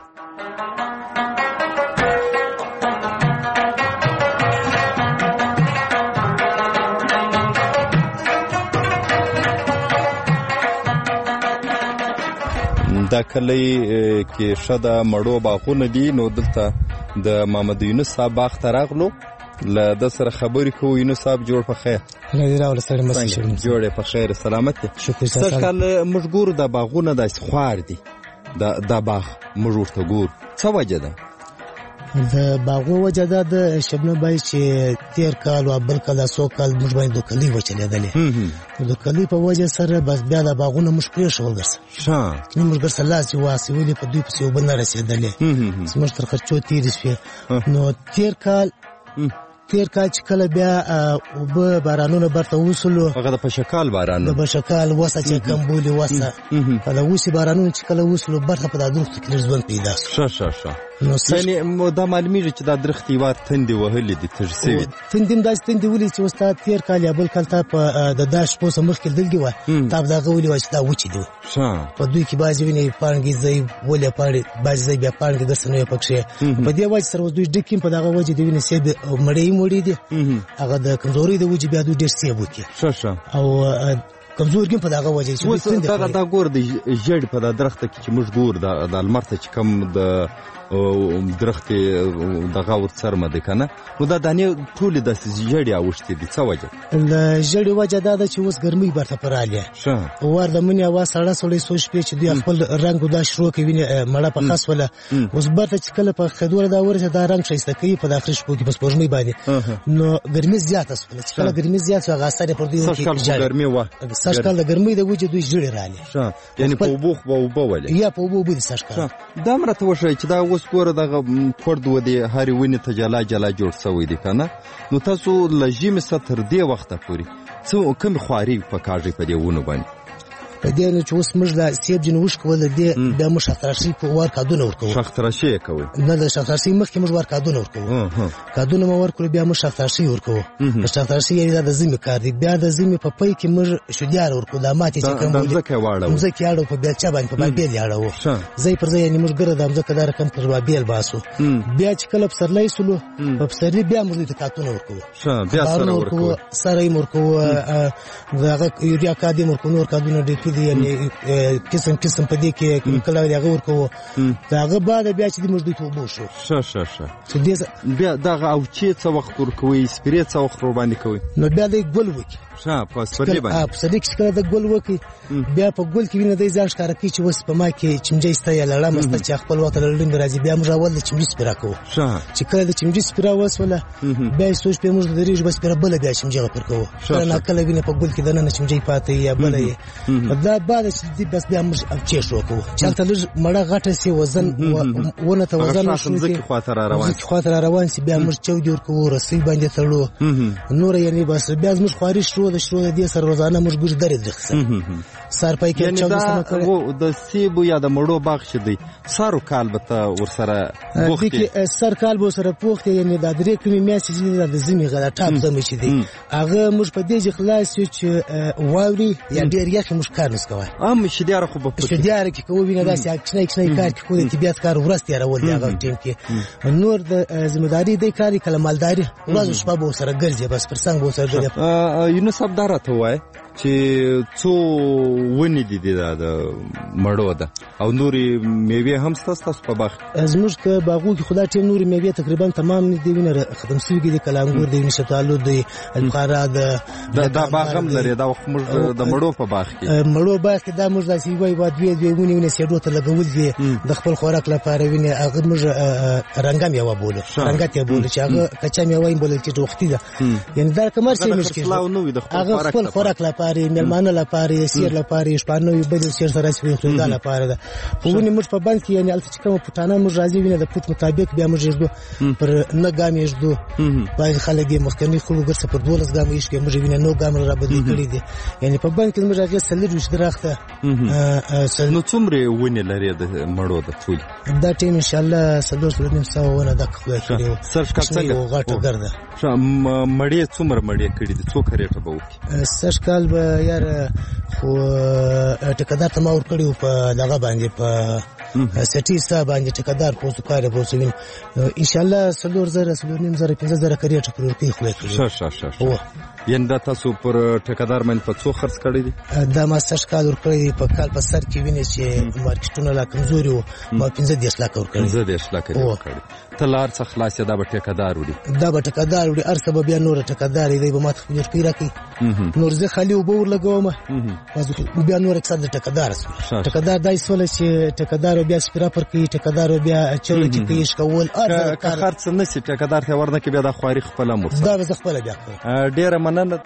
دا کلی کې ښه د مړو باغونه دي، نو دلته د محمد یونس صاحب باغ ته راغلو، له ده سره خبرې کوو. یونس صاحب جوړ په خیر؟ جوړ یې په خیر سلامت دی. سږ کال موږ ګورو دا باغونه داسې خوار دي، دا باغ موږ ورته ګورو، څه وجه ده؟ د باغو وجه دا د شبنم بای چې تیر کال او بل کال څو کال موږ باندې د کلی وچلېدلې د کلی په وجه سره بس بیا د باغونه موږ پرې شول درس ښه کني موږ ګر سره لاس واسي ولې په دوی په یو بل نه رسیدلې زموږ تر خرچو تیر شي نو تیر کال تیر کال چې کله بیا وب بارانونه برته وسلو هغه د پشکال بارانونه د پشکال وسه چې کم بولی وسه کله وسی بارانونه چې کله وسلو برته په دادو کې ژوند پیدا شو ښه ښه یعنی دا معلومیږي چې دا درختي وار تندې وهلې دي تر سوي تندې داس تندې ولې چې استاد تیر کال یا بل کال ته په د داش پوسه مخکې دلګي و تا دا غولي و چې دا وچی دي ښه په دوی کې بازي ویني پانګي زي ولې پاړي بازي زي بیا پانګي درسنه پکښه په دې وجه سره دوی ډکیم په دغه وجه دی ویني سي مړې مړې دي هغه د کمزوري د وجه بیا دوی ډېر سی وکي ښه ښه او کمزورګي په دغه وجه چې وسه دا دا ګور د جړ په د درخت کې چې موږ ګور د المرته چې کم د درخت دغه ور څرمه ده کنه نو دا دانه ټول د جړی اوشتي دي څه وجه د جړی وجه دا چې اوس ګرمي برته پراله ښه ور د منی اوا سړه سړې سوچ په چې دوی خپل رنگ د شروع کوي مړه په خاص ولا اوس برته چې کله په خدوره دا ورته دا رنگ شایسته کوي په داخل شپو کې بس پرمې باندې نو ګرمي زیاته سول چې کله ګرمي زیاته هغه اثر پر دوی کې ګرمي و سشکل د ګرمي د وجه دوی جوړی رااله ښه یعنی په وبوخ و وبول یا په وبو د سشکل دا مرته وشي چې دا اوس ګوره دغه پرد و دی هاري ونی ته جلا جلا جوړ شوی دی کنه نو تاسو لژیم ستر دی وخته پوری څو کم خواري په کاږي په دی ونه باندې په دې نه چې اوس موږ د سیب جن وښ کول دي د مشخترشي په ور کادونه ورکو شخترشي کوي نه د شخترشي مخکې موږ ور کادونه ورکو کادونه مو ورکول بیا موږ شخترشي ورکو شخترشي یې د زمي کار دی بیا د زمي په پي کې موږ شډیار ورکو د ماتي چې کوم د ځکه واړو ځکه یاړو په بیا چا باندې په باندې بیل یاړو زې پر ځای یې موږ ګره د ځکه دار کم کړو بیل باسو بیا چې کله پسرلای سلو په پسرلی بیا موږ د کاتونه ورکو بیا سره ورکو سره یې ورکو دغه یوریا کادي ورکو نور کادونه د کې یعنی قسم قسم په دې کې کله هغه ورکو داغه بعد بیا چې موږ دوی ته وبو شو ښه ښه ښه بیا دغه او چې څو وخت ورکوي سپری څو وخت ور باندې کوي نو بیا د ګل وکي ښه په سپری باندې په سپری کې کله د ګل وکي بیا په ګل کې ویني د ځان ښکار کوي چې وس په ما کې چمجي ستای لاله مست چې خپل وخت لرلم راځي بیا موږ اول چمجي سپرا کوو چې کله د چمجي سپرا وسوله بیا سوچ په موږ د ریج بس پر بل بیا چمجي غفر کوو کله کله ویني په ګل کې د نن چمجي پاتې یا بل دا بعد چې بس بیا موږ چې شو کوو چلته لږ مړه غټه سي وزن ونه ته وزن شو چې خاطر روان چې خاطر روان سي بیا موږ چو جوړ کوو رسۍ باندې تړو نور یعنی بس بیا موږ خواري شروع د شروع د سر روزانه موږ ګوز درې درخصه سر پای کې چا سم کړو د سیبو یا د مړو باغ شدي سارو کال به ور سره بوختي سر کال به سره پوښتې یعنی د درې کمی میاشتې د زمي غلا ټاپ زمي شي دي هغه موږ په دې خلاص چې واوري یا ډیر یخ موږ کار نس کوي ام شديار خو په شديار کې کوو وینه داسې اکشنه اکشنه کار کې کوو د طبيعت کار ورسته راول دی هغه ټیم کې نور د ځمېداري د کاری کله مالداري ورځ شپه به سره ګرځي بس پر څنګه به سره ګرځي یو نو سب دارته وای چې څو ونی دي د مړو ده او نوري میوه هم ستاسو په باغ زموږ که باغو کې خدای ټیم نوري میوه تقریبا تمام دي وینه ختم شوی دي کله انګور دي نشتالو دي البخارا د دا باغ هم لري دا موږ د مړو په باغ کې مړو باغ کې دا موږ داسې وای واد وی دی ونی ونه سیډو ته لګول دي د خپل خوراک لپاره وینه هغه موږ رنګم یو بوله رنګات یو بوله چې هغه کچا میوه بوله چې وختي ده یعنی دا کومر څه مشکل هغه خپل خوراک لپاره ملمانه لپاره سیر لپاره شپانه یو بل سیر سره سپین خو لپاره ده په ونی موږ په بانک یعنی الته چې کوم پټانه موږ راځي وینه د پټ مطابق بیا موږ یو پر نه ګامې یو باید خلک مخکنی خو ګرځي پر دولس ګامې یې موږ وینه نو ګام را بدلی کړی دي یعنی په بانک موږ هغه سلر وش درخته نو څومره ونی لري د مړو د ټول دا ټیم ان شاء الله سلور سلور نیم سو ونه د خو کړو سرچ کڅنګ غاټه ګرځه مړې څومره مړې کړې دي څو کریټه به وکي سرچ کال به یار خو ټکدار ته ما ور کړیو په دغه باندې په سټي ستا باندې ټکدار په څو کار به وسوین ان شاء الله سلور زره سلور نیم زره پنځه زره کریټه پر کې خو کړی ش ش ش او یندا تاسو پر ټکدار باندې په څو خرڅ کړی دي دا ما سرچ کال ور کړی په کال په سر کې ویني چې مارکیټونه لا کمزوري وو ما پنځه دیش لا ور کړی پنځه دیش لا کړی تلار څخه خلاص دا به ټکدار وړي دا به ټکدار وړي ارسه به بیا نور ټکدار دی به ماته خپل پیرا کوي نور زه خالي وبور لګوم بیا نور اکثر د ټکدار ټکدار دای سول چې ټکدار ټکدار بیا سپرا پر کوي ټکدار بیا چلو چې کوي شکول که خرڅ نسی ټکدار ته ورنه کې بیا د خواري خپل مو دا به خپل بیا کوي. ډیره مننه.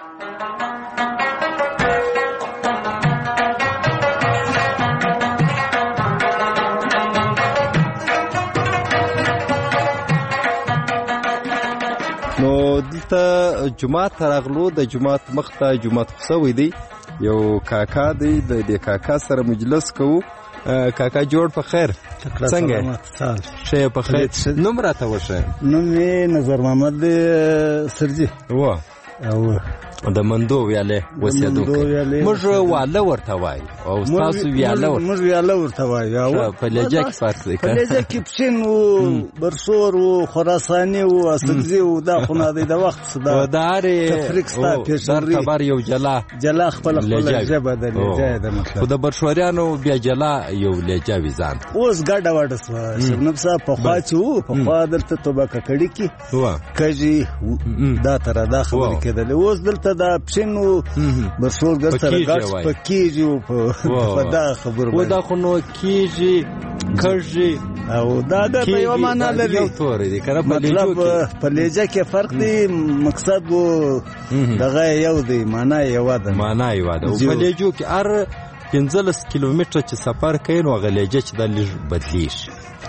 نو دلته جماعت راغلو، د جماعت مخ ته جماعت خوسوي دی، یو کاکا دی، د دې کاکا سره مجلس کوو. کاکا جوړ په خیر، څنګه شه په خیر؟ نوم راته وشه. نوم یې نظر محمد سرجي و او د مندو ویاله وسیدو موږ واله ورته وای او تاسو ویاله ورته موږ ویاله ورته وای او په لهجه کې فرق دی. په لهجه کې پښین او برسور او خراساني او اسدزي او دا خو نه دی د وخت صدا داري تفریق ستا پیشر خبر یو جلا جلا خپل خپل لهجه بدل لهجه د مطلب خو د برشوریانو بیا جلا یو لهجه وزان اوس ګډه وډه سو شبنب صاحب په خوا چو په خوا دلته توبه کړي کی کجی دا تر دا خبر کېدل. اوس دلته دا پښینو برسول ګر سره ګټ پکیږي په دا خبرو و دا خو نو کیږي کږي او دا د په یو معنا لري یو تور دی کنه. مطلب په لهجه کې فرق دی، مقصد وو دغه یو دی، معنا یو ده معنا یو ده. او په لهجو کې ار پنځلس کیلومتره چې سفر کوي نو غلهجه چې د لږ بدلیږي.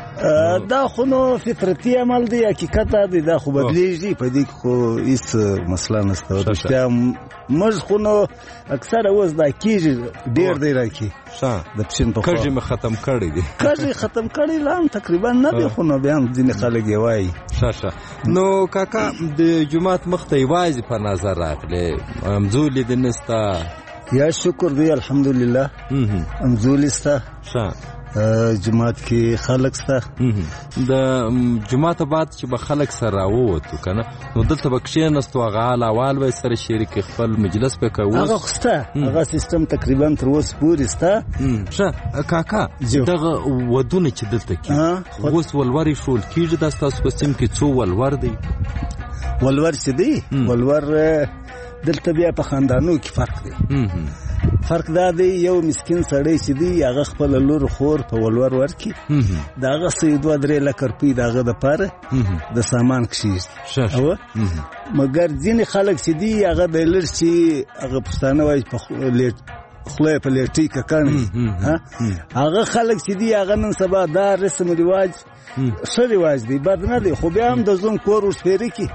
دا خو نو فطرتي عمل دی، حقیقت دی، دا خو بدلیږي، په دې خو هیڅ مسله نشته. رښتیا موږ خو نو اکثر اوس دا کیږي ډیر دی راکی د پښین په کږي مې ختم کړی دی، کږي ختم کړی لام تقریبا نه دی، خو نو بیا هم ځینې خلک یې وایي. ښه نو کاکا د جومات مخ ته یوازې په نظر راغلی همزولي دې نسته؟ یا شکر دی الحمدلله همزولي سته. ښه جماعت کې خلک سته. د جماعت بعد چې به خلک سره راووتو کنه نو دلته به کښېناستو، هغه حال احوال به سره شریک خپل مجلس به کوو. هغه خو سته، هغه سیستم تقریبا تر اوسه پورې سته. ښه کاکا دغه ودونه چې دلته کېږي اوس ولور شول کېږي، دا ستاسو په سیم کې څو ولور دی؟ ولور چې دی ولور دلته بیا په خاندانو کې فرق دی. فرق دا دی یو مسکین سړی چې دی هغه خپل لور خور په ولور ورکی دا هغه سې دوه درې لک روپۍ دغه د پاره د سامان کښېږدي. او مګر ځینې خلک چې دی هغه د لور چې هغه پښتانه وایي په خولې په لیټۍ ککړي هغه خلک چې دی هغه نن سبا دا رسم رواج ښه رواج دی، بد نه دی، خو بیا هم د زوم کور ورسپېرې کړي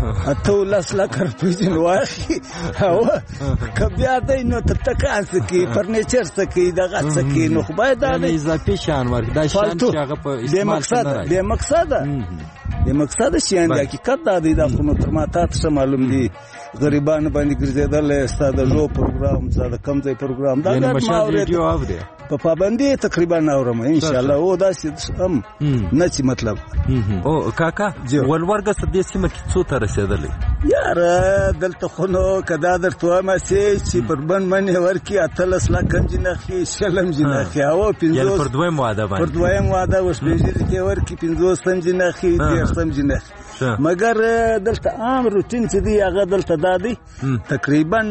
اتولس لکه روپۍ ځینې واخلي او که بیا دی نو ته تکان څه کوي فرنیچر څه کوي دغه څه کوي نو خو باید دا دی اضافي شیان ورکړي، دا شیان چې هغه په استعمال کې نه راځي بې مقصده بې مقصده شیان دي. حقیقت دا دی دا خو نو تر ما تا ته ښه معلوم دي غریبانو باندې ګرځېدلی ستا د لو پروګرام ستا د کم ځای پروګرام دا ګډ ما اورېد په پابندي تقریبا اورم انشاءالله. او داسې هم نه چې مطلب او کاکا ولورګه څه دې سیمه کې څو ته رسېدلی؟ یاره دلته خو نو که دا درته وایم چې پر بند منې ورکړي اتلس لکه هم جناخي شل هم جناخي او پنځوس پر دویم واده باندې پر دویم واده وشپېژلي کې ورکړي پنځوس هم جناخي دېرش هم جناخي. مګر دلته عام روټین چې دی هغه دلته دا دی تقریبا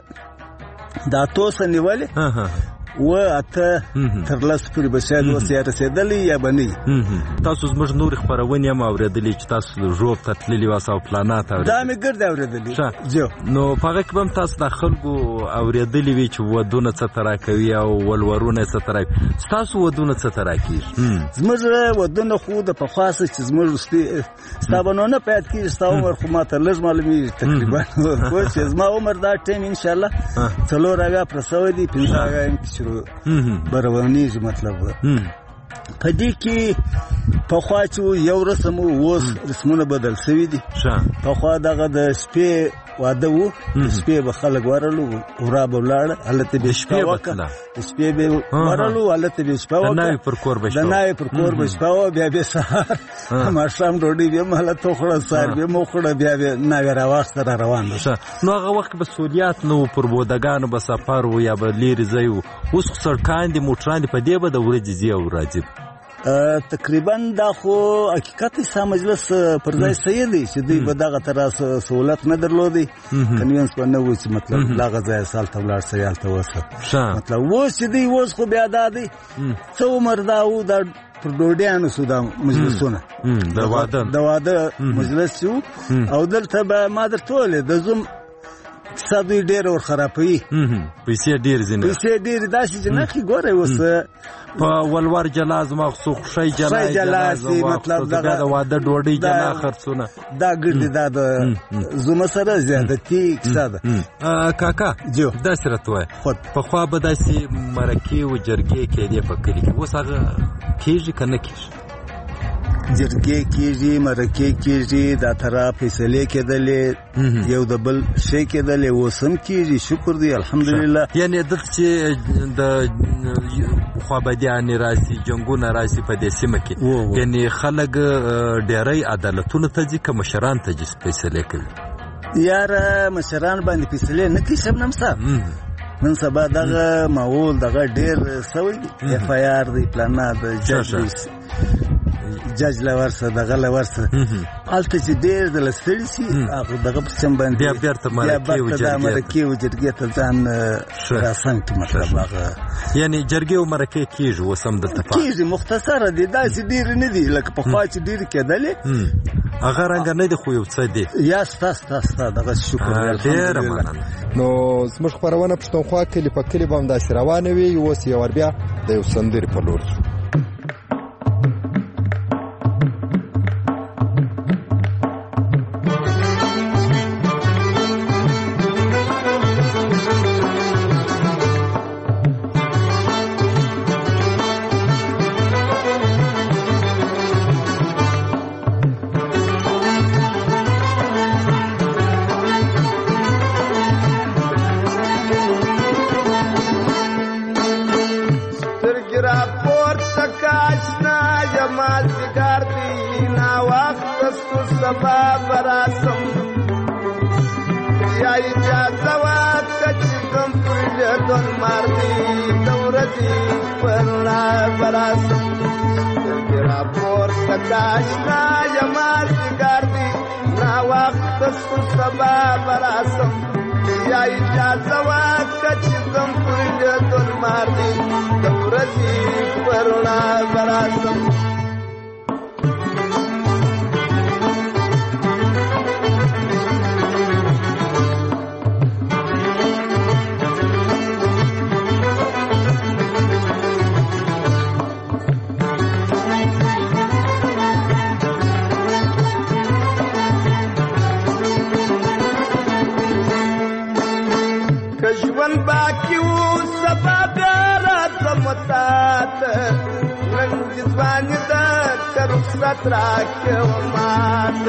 دا توسه نیولې و اته تر لس پورې به شاید اوس یا رسېدلی یا به نه. تاسو زموږ نورې خپرونې هم اورېدلې چې تاسو ژوب ته تللي واست او پلانات اورېدلي؟ دا مې ګرد اورېدلي. نو په هغه کې به هم تاسو د خلکو اورېدلي وي چې ودونه څه ته راکوي او ولورونه څه ته راکوي. ستاسو ودونه څه ته راکېږي؟ زموږ ودونه خو د پخوا څه چې زموږ ستا به نو نه پیاد کېږي، ستا عمر خو ما ته لږ معلومېږي تقریبا خو چې زما عمر دا ټایم انشاءالله څلور اویا پوره سوی دی، پنځه اویا یم کې بروانیږي. مطلب په دې کې پخوا چې یو رسم و اوس رسمونه بدل سوي دي. پخوا دغه د شپې واده و، شپې به خلک ورلو ورا به ولاړه هلته به شپه وکړه، شپې به ورلو هلته به شپه وکړه، د ناوې پر کور به شپه د ناوې پر کور به شپه وه، بیا به سهار ماښام ډوډۍ بیا م هلته وخوړه، سهار بیا م وخوړه، بیا به ناوې راواخته را روان ده. نو هغه وخت به سهولیات نه و، پر بودګانو به سفر و یا به لرې ځای و. اوس خو سړکان دي موټران دي، په دې به د ورځې ځي او راځي. تقریبا دا خو حقیقت سا مجلس پر ځای صحیح دی چې دوی به دغه تر سہولت نه درلودي کنوینس به نه و چې مطلب دغه ځای سال ته ولاړ سي هلته وسه مطلب اوس چې دوی اوس خو بیا دا دی څه عمر دا و دا پر ډوډیانو سو دا مجلسونه د واده د واده مجلس شو او دلته به ما درته ویلې د زوم کیسه دوی ډېر ور خرابوي پیسې ډېر ځینې پیسې ډېرې داسې چې نښې ګورئ اوس په ولور جلا زما خو خوشی جلا جلا سي مطلب دا د واده ډوډۍ جلا خرڅونه دا ګرځي دا د زما سره زیاتې کیسه ده کاکا جو دا سره توای خود په خوا به داسې مرکې او جرګې کېدې په کلي کې اوس هغه کېږي که نه کېږي جرګې کېږي مرکې کېږي دا تره فیصلې کېدلې یو د بل شی کېدلې اوس هم کېږي شکر دی الحمدلله یعنې دلته چې د خوابدیانې راسي جنګونه راسي په دې سیمه کې یعنې خلک ډېری عدالتونو ته ځي که مشران ته ځي فیصلې کوي یاره مشران باندې فیصلې نه کوي شبنم صاحب نن سبا دغه ماحول دغه ډېر سوی دی اف آی آر دی پلانا د جج جج لورسه دغه لورسه هلته چې ډېر د لستړي سي دغه په سم باندې بیا بیرته مرکې و جرګې ته ځان راسنګ کړي مطلب هغه یعنې جرګې او مرکې کېږي اوس هم دلته کېږي مختصره دي داسې ډېرې نه دي لکه پخوا چې ډېرې کېدلې هغه رنګه نه دي خو یو څه دي یا ستا ستا ستا دغه شکر ډېره مننه نو زموږ خپرونه پښتونخوا کلي په کلي به همداسې روانه وي اوس یو ور بیا د یو سندرې په لور شو کاشنا یمال ګردي نا وخت سبا براسم یا اجازه وکړه چې زم پر دې مار دي دورځي پرنا براسم تراکه و مات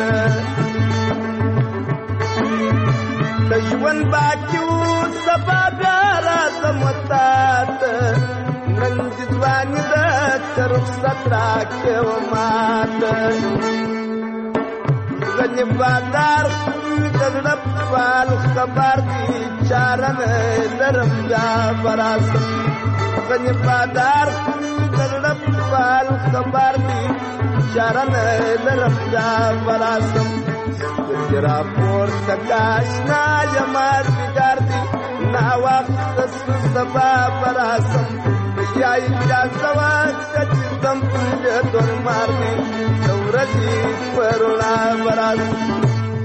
تجون باکیو سبا بیارا زمتات نن جوانی دا ترخصت راکه و مات غنی بادار دلب فال خبر دی چارن درم جا براسم غنی بادار دلب فال خبر دی چارن درم جا براسم جرا پور تکاشنا یمار بگاردی نا وقت سبا براسم یا اجازه وقت چیزم پوجه دور مارنی دورجی پرونا براسم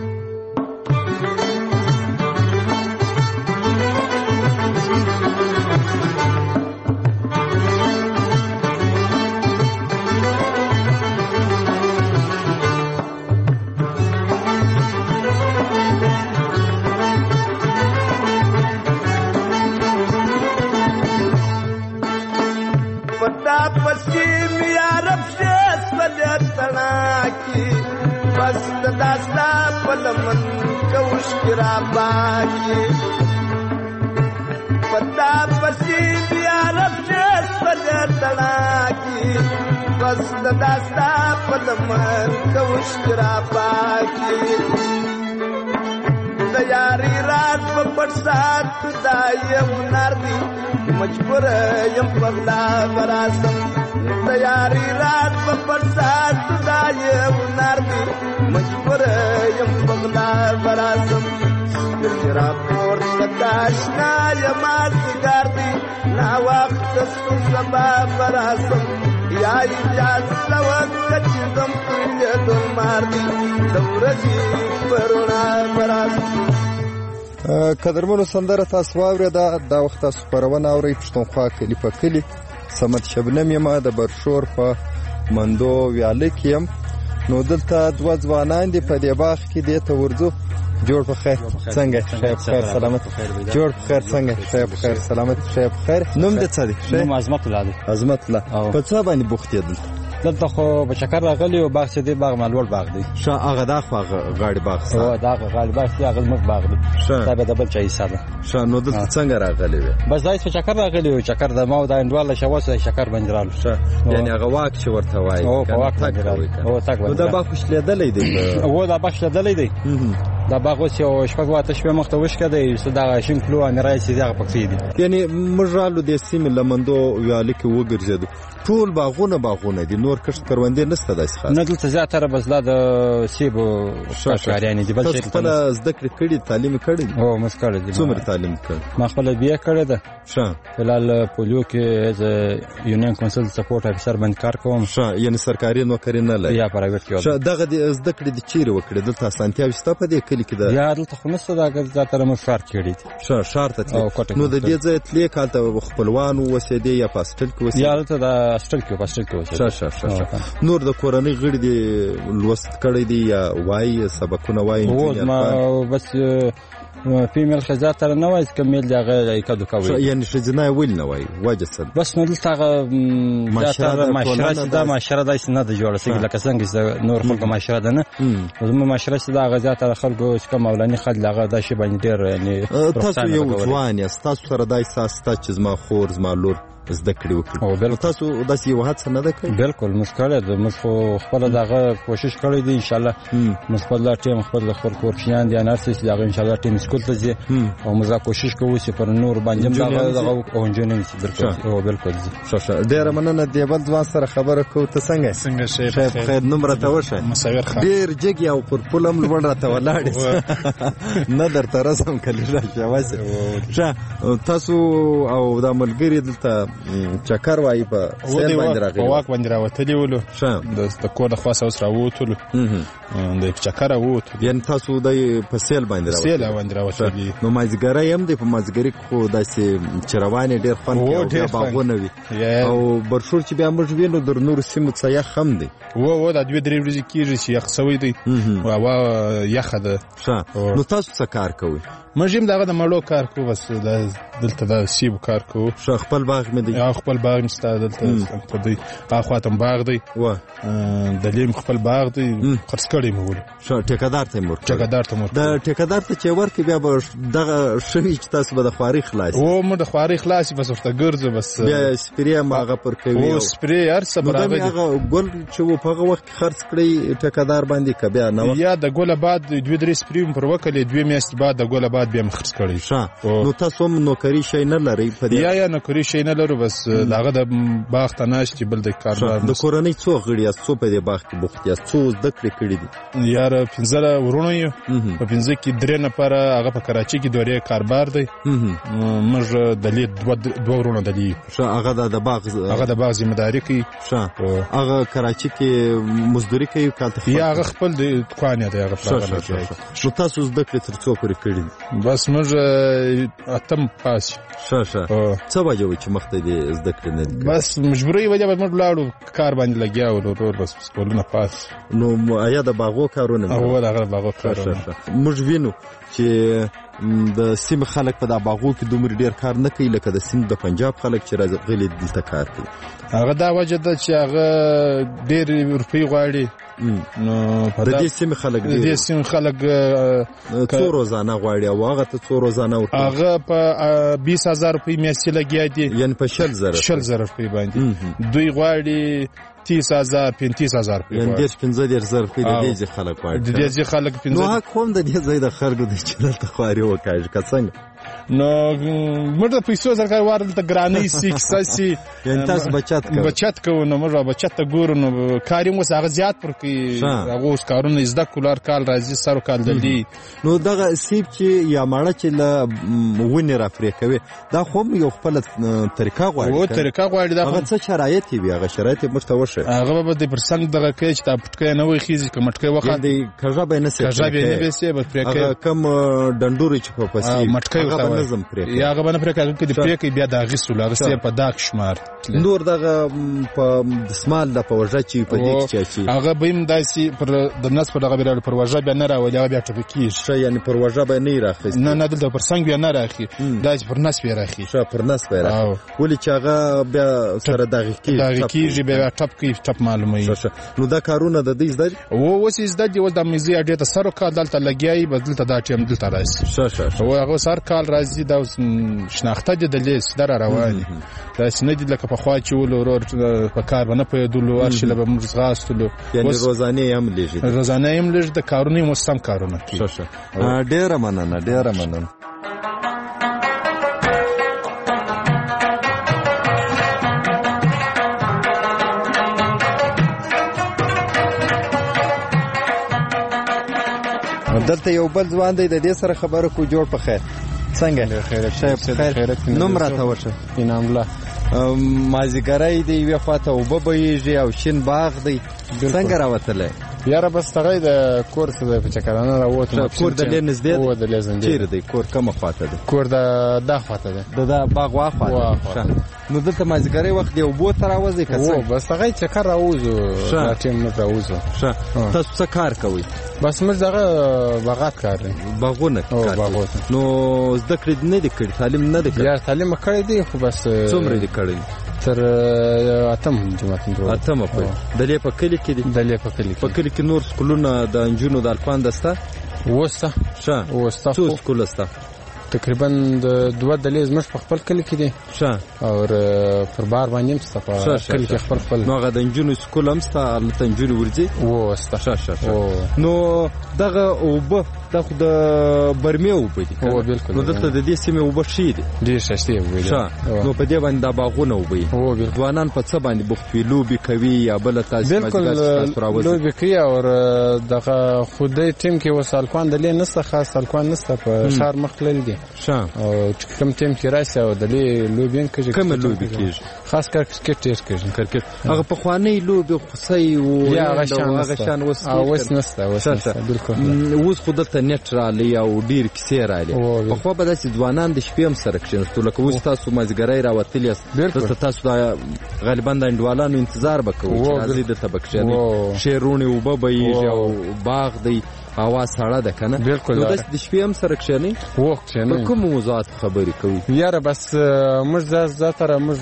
داستا پلمن کوش کرا باکی پتا پسی بیا رفشس پر تڑاکی بس داستا پلمن کوش کرا باکی دیاری رات پر سات دایم ناردی مجبور یم پغلا براسم د یاري رات په پرسات خدای ونار دی مجبور یم بغلا براسم ګرځرا پور تکاشنا یما سګار دی نا وخت سبا براسم یا اجازه لوک چې زم په دل مار دی دورځي پرونا براسم. قدرمنو سندره تاسو واورېده. دا وخت تاسو خپرونه اورئ پښتونخوا کلي په کلي. صمد شبنم یم د برشور په مندو ویاله کې یم. نو دلته دوه ځوانان دي په دې باغ کې دې ته ورځو. جوړ په خیر څنګه خیر خیر سلامت جوړ په خیر څنګه خیر خیر سلامت خیر خیر. نوم دې څه دی؟ نوم عظمت الله دی. عظمت الله په څه باندې بوخت یې دلته خو په چکر راغلی او باغ چې دی باغ مالوړ باغ دی. ښه هغه دا خو غاړي باغ سره او دا غاړي باغ چې هغه مخ باغ دی. دا به د بل چا حساب. ښه نو دلته څنګه راغلی وې؟ بس دا په چکر راغلی او چکر د ما او د انډواله شواسه چکر بنجرال. ښه یعنی هغه واک چې ورته وایي او په واک راغلی او تاک نو دا باغ خوشلیدلې دی او دا باغ خوشلیدلې دی. دا باغ اوس یو شپږ واته شپه مخته وشکده چې دا شین کلو ان راځي دا پکې دي. یعنی مجرالو د سیمه لمندو ویاله کې وګرځیدو. ټول باغونه باغونه دي نور کښت کروندې نشته داسې خاص. نه دلته زیاتره بس دا د سیبو شاکاریان دي. بل څه خپل زده کړې کړي تعلیم کړي؟ او مس کړی دي. څومره تعلیم کړی؟ ما خپل بیا کړی ده. ښه فلال پولیو کې از یونین کونسل سپورټ افیسر باندې کار کوم. ښه یعنی سرکاري نوکری نه لري یا پرایویټ کې؟ ښه دغه د زده کړې د چیرې وکړې دلته اسانتیاوې شته په دې کلي کې ده؟ یا دلته خو نشته دا زیاتره مو ښار کې دي. ښه ښار ته تلې نو د دې ځای تلې کالته خپلوان اوسېدې یا په هاسټل کې اوسېدې؟ یا دلته د هاسټل کې په هاسټل کې اوسېدې. ښه ښه ښه نور د کورنۍ غړي دي لوست کړی دي یا وایي سبقونه وایي؟ او بس فیمیل خزات تر نه وایي کمیل دغه کدو کوي. یعنی شجنای ویل نه وایي وجه څه؟ بس نو دلته معاشره معاشره د معاشره د نه د جوړه سګ لکه څنګه نور خلک معاشره ده نه زموږ معاشره چې د غزات خلکو چې کوم مولاني خل دغه د شی باندې ډیر یعنی تاسو یو ځوان یاست تاسو سره دای ساستا چې زما خور زما لور زده کړې وکړي او بل تاسو داسې یو هڅه نه ده کړې؟ بالکل مسکاله د مس خو خپل دغه کوشش کړی دی ان شاء الله مسکاله ټیم خپل خپل کورچیان دي نه سې دغه ان شاء الله ټیم سکول ته ځي او موږ کوشش کوو چې پر نور باندې دغه دغه او انجینر سي بالکل او بالکل ښه ښه ډیر مننه دی بل ځوان سره خبره کو ته څنګه څنګه شي خیر نمبر ته وشه مصور خان ډیر جګي او پر پلم لوړ راته ولاړ نه درته رسم کلی راځي واسه ښه تاسو او د ملګری دلته چکر وای په سیل باندې راغلی په واک باندې راوتلی ولو د کور د خاص اوس راوتلو د چکر راوتلو یعنی تاسو د په سیل باندې راوتلی سیل باندې راوتلی نو مازګری هم د په مازګری خو داسې چروانې ډیر فن کې باغونه وي او برشور چې بیا موږ وینو در نور سیمو څخه یخ هم دی و و د دوه درې ورځې کېږي چې یخ سوی دی او هوا یخه ده. نو تاسو څه کار کوئ؟ موږ هم دغه د مړو کار کوو بس دلته د سیبو کار کوو. ښه خپل باغ مې دی؟ خپل باغ مې ستا دلته په دی اخواته باغ دی و د لیم خپل باغ دی خرڅ کړی مې ول. ښه ټیکادار ته مور ټیکادار ته مور د ټیکادار ته چې ورکې بیا به دغه شوي چې تاسو به د خواري خلاص او مو د خواري خلاص بس ورته ګرځو بس بیا سپری ما هغه پر کوي او سپری هر څه برابر هغه ګل چې و په هغه وخت خرڅ کړی ټیکادار باندې کبیا نه یا د ګل بعد دوه درې سپری پر وکړې دوه میاشتې بعد د ګل بعد بیا خرڅ کړی. نو تاسو هم نوکری شي نه لري په دې؟ یا یا نوکری شي نه لرو بس داغه د باغ ته ناشتي بل د کاروبار د کورنۍ څو غړي څو په دې باغ کې بوخت یا څو زده کړې کړې دي؟ یار پنځه ورونه یو په پنځه کې درې نفر هغه په کراچي کې دوه کاربار دی موږ د لید دوه ورونه د دی. ښه هغه د باغ هغه د باغ ذمہ داری کوي. ښه هغه کراچي کې مزدوري کوي کالته یا هغه خپل د دکان دی هغه پراغله کوي. نو تاسو زده کړې تر څو پورې کړې؟ بس موږ اتم پاس. ښه ښه څه وجه و چې مخته دې زده کړې نه دي؟ بس مجبوري وجه به موږ لاړو کار باندې لګیا و ورور بس سکولونه پاس. نو آیا د باغو کارونه؟ او د باغو کارونه موږ وینو چې د سیم خلک په د باغو کې دومره ډیر کار نه کوي لکه د سیم د پنجاب خلک چې راغلي دلته کار کوي. هغه دا وجه ده چې هغه ډیر روپۍ غواړي. نو د دې سیم خلک د دې سیم خلک څو روزانه غواړي او هغه ته څو روزانه ورکوي؟ هغه په بیس هزار روپۍ میاشتې لګیا دي یعنی په شل زره شل زره روپۍ باندې دوی غواړي تیس هزار پنځه هزار روپۍ یعنی ډېر پنځه دېرش زره روپۍ د دې خلک غواړي. د دې خلک پنځه نو حق هم د دې ځای د خلکو د چلته خواري وکړي که څنګه نو موږ د پیسو سره وار دلته ګرانۍ سي کساسي یعنی تاسو بچت کوئ بچت کوو نو موږ بچت ته ګورو نو کار یې اوس هغه زیات پر کوي هغه اوس کارونه زده کولار کال راځي سر کال دلی نو دغه سیب چې یا ماړه چې له ونې را پرې کوي دا خو یو خپل طریقه غواړي او طریقه غواړي دا هغه څه شرایط وي هغه شرایط موږ ته وښه هغه به د پرسنګ دغه کوي چې دا پټکې نه وي خيزي کوم مټکې وخت دی کژه به نه سي کژه به نه سي به پرې کوي هغه کم ډندوري چې په پسې مټکې هغه نظم پرې کوي هغه به نه پرې کوي چې پرې کوي بیا دا غسل هغه سي په داک شمار نور دغه په دسمال د پوجا چې په دې کې چې هغه بیم داسي پر د نس پر دغه بیرال پر وجه بیا نه راوړي هغه بیا ټپکی شي یعنی پر وجه به نه راخي نه نه دلته پر څنګه بیا نه راخي داس پر نس بیا راخي شو پر نس بیا راخي ولې چې هغه بیا سره دغه کې دغه کې بیا ټپ کې ټپ معلومه نو دا کارونه د دې زده او اوس زده دی ول د مزي اډه ته سره کال دلته لګیای بدلته دا ټیم دلته راځي شه شه او هغه سر کال راځي دا شناخته دي د لیس در رواني دا سند لکه په خوا چې ول په کار باندې په دلو ارشل به موږ غاستلو یعنی روزانه هم لږه روزانه هم لږ د کارونه مستم کارونه شه شه ډېر مننه ډېر مننه دلته یو بل ځوان دی د دې سره خبره کو جوړ په خیر څنګه خیر خیر نوم راته ورشه انعام الله مازیګرای دی یو خواته او ببېږي او شین باغ دی څنګه راوتله یاره بس تغې د کور څخه د چکرانه راوته کور د لنز دی او د لزن دی چیرې دی کور کومه خواته دی کور د دا خواته دی د باغ وا خواته نو دلته مازیګرای وخت دی او بو تر راوځي که څه بس تغې چکر راوځو دا ټیم نه راوځو تاسو څه کار کوئ بس موږ دغه باغات کار دی باغونه کار نو زده کړې نه دي کړې تعلیم نه دی کړی یا تعلیم کړی دی خو بس څومره دی کړی تر اتم جماعت درو اتم په دلې په کلی کې دی دلې په کلی په کلی کې نور سکولونه د انجونو د الفان دسته وسته شه وسته څو سکول سته تقریبا د دوه دلیز مش په خپل کلی کې دي شه او پر بار باندې مست په کلی کې خپل خپل نو غا د انجونو سکول هم سته الته انجونو ورځي وسته شه شه نو دغه او به دا خو د برمه او په دي او بالکل نو دلته د دې سیمه او بشي دي ډیر شته وي نو په دې باندې د باغونه او وي او بالکل ځوانان په څه باندې بوخت وی لوبي کوي یا بل تاسو بالکل لوبي کوي او دغه خودي ټیم کې وسال کوان د لې نسته خاص سال کوان نسته په شهر مخلل دي شه او کوم ټیم کې راځي او د لې لوبین کوي کوم لوبي کیږي خاص کر کرکټ ډیر کوي کرکټ هغه په خواني لوبي خصي او هغه شان وس او وس نسته وس بالکل اوس خودته نت را لې او ډیر کیسې را لې په خو به د ځوانان د شپې هم سره کښینستو لکه اوس تاسو مازګرای راوتلی است تاسو غالبا د انډوالانو انتظار وکړو چې راځي د تبکشنی شیرونه او ببې او باغ دی اواز سړه ده کنه بالکل نو د شپې هم سره کښینی وخت نه کوم موضوعات خبرې کوي یاره بس موږ زاتره موږ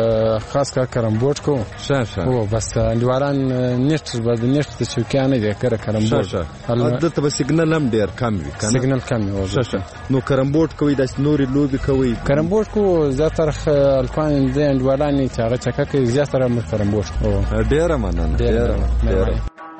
خاص کار کرم بوټ کو شه شه او بس انډوالان نشټ بد نشټ چوکانه دي کړه کرم بوټ دته به سیګنال هم ډیر کم وي کنه سیګنال کم وي شه شه نو کرم بوټ کوي د نوري لوبي کوي کرم بوټ کو زاتره الکوان د انډوالان چې هغه چکه کوي زیاتره موږ کرم بوټ او ډیر مننه ډیر ډیر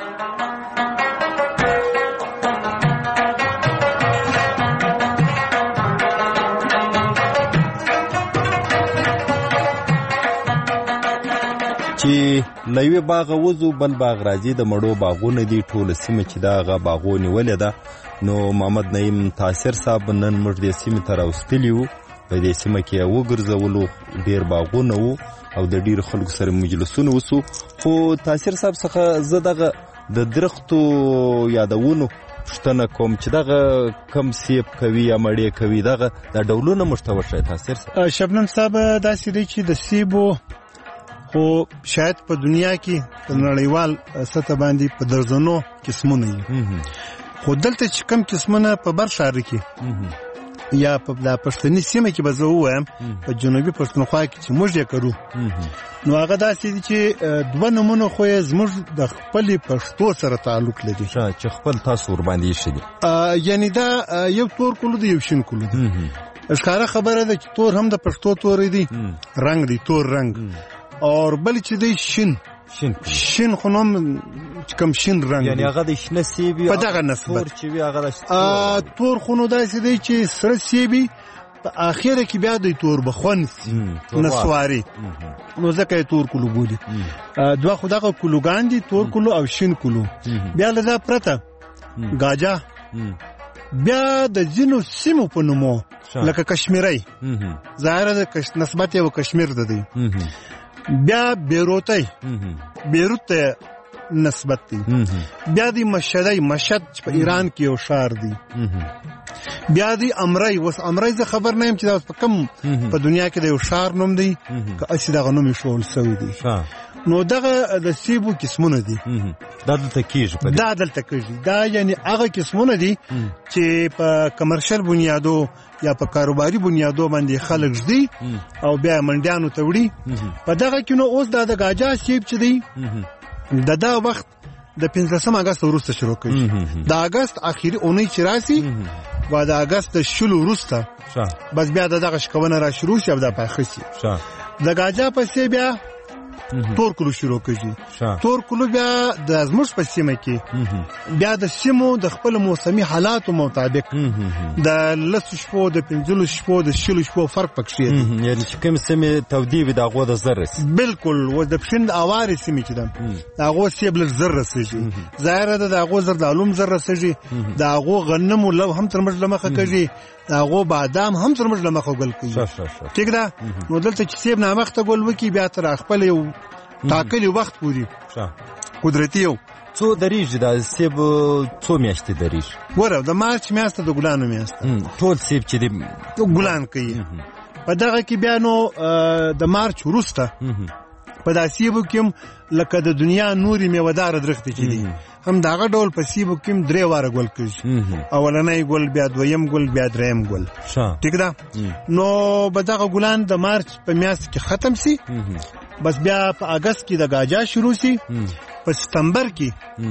چې لوی باغ وځو بل باغ راځي د مړو باغونه دي ټول سیمه چې دا غا باغونه ولې ده نو محمد نعیم تاثیر صاحب نن موږ د سیمه تر اوستلیو په دې سیمه کې وګرځولو ډیر باغونه وو او د ډیر خلکو سره مجلسونه وسو خو تاثیر صاحب څخه زداغه د درختو یادونو شتنه کوم چې دغه کم سیب کوي یا مړې کوي دغه د ډولونو مشتور شي تاثیر صاحب شبنم صاحب دا سړي چې د سیبو خو شاید په دنیا کې په نړیوال سطح باندې په درزنو قسمونه دي خو دلته چې کم قسمونه په بر شهر کې یا په د پښتني سیمه کې به زه ووایم په جنوبي پښتونخوا کې چې موږ یې کرو نو هغه داسې دي چې دوه نمونه خو یې زموږ د خپلې پښتو سره تعلق لري چې خپل تاسو ورباندې ایښي دي یعنی دا یو تور کلو دی یو شین کلو دی ښکاره خبره ده چې تور هم د پښتو تورې دي رنګ دی تور رنګ اور بل چې دی شین شین شین خو نوم کم شین رنګ یعنی هغه د شنه سیبي په دغه نسبت تور چې وی هغه تور خو نو داسې دی چې سره سیبي په اخره کې بیا د تور بخون نسواري نو ځکه تور کلو بولي دوه خدغه کلوګان دي تور کلو او شین کلو بیا لدا پرته گاجا بیا د جنو سیمو په نومو لکه کشمیري ظاهر د نسبت یو کشمیر ده دی بیا بیروتي بیروت نسبت دی بیا دی مشهدی مشهد په ایران کې یو شهر دی بیا دی امرای وس امرای زه خبر نه يم چې دا په کم په دنیا کې د یو شهر نوم دی که اسی دغه نوم شول سوی دی نو دغه د سیبو قسمونه دي دا دلته کېږي دا دلته کېږي دا یعنی هغه قسمونه دي چې په کمرشل بنیادو یا په کاروباري بنیادو باندې خلک ژدي او بیا منډیانو ته وړي په دغه کې نو اوس دا د گاجا سیب چې دی د دا وخت د پنځلسم اگست وروسته شروع کېږي د اگست اخیری اونۍ چې راسي و د اگست د شلو وروسته بس بیا دغه شکونه را شروع شي او دا پاخه شي د گاجا پسې بیا تور کلو شروع کېږي تور کلو بیا د زموږ په سیمه کې بیا د سیمو د خپل موسمي حالاتو مطابق د لس شپو د پنځلس شپو د شلو شپو فرق پکې دی یعنی چې کوم سیمه تودي وي د هغو د زر رسي بالکل و د پښند اوارې سیمه چې ده د هغو سیب لږ زر رسېږي ظاهره ده د هغو زر د علوم زر رسېږي د هغو غنمو لو هم تر مړ لمخه کوي د هغو بادام هم تر مړ لمخه ګل کوي ټیک ده نو دلته چې سیب نامخته ګل وکي بیا تر خپل یو تاکلی وخت پوری قدرتي یو څو دریږي دا سیب څو میاشتې دریږي ګوره د مارچ میاشته د ګلانو میاشته ټول سیب چې دی ګلان کوي په دغه کې بیا نو د مارچ وروسته په دا سیبو کې لکه د دنیا نوري میوهدار درخت چې دی هم داغه ډول په سیبو کې درې واره ګل کوي اولنۍ ګل بیا دویم ګل بیا دریم ګل ټیک ده نو به دغه ګلان د مارچ په میاشت کې ختم سي بس بیا په اگست کې د گاجا شروع سي په سپتمبر کې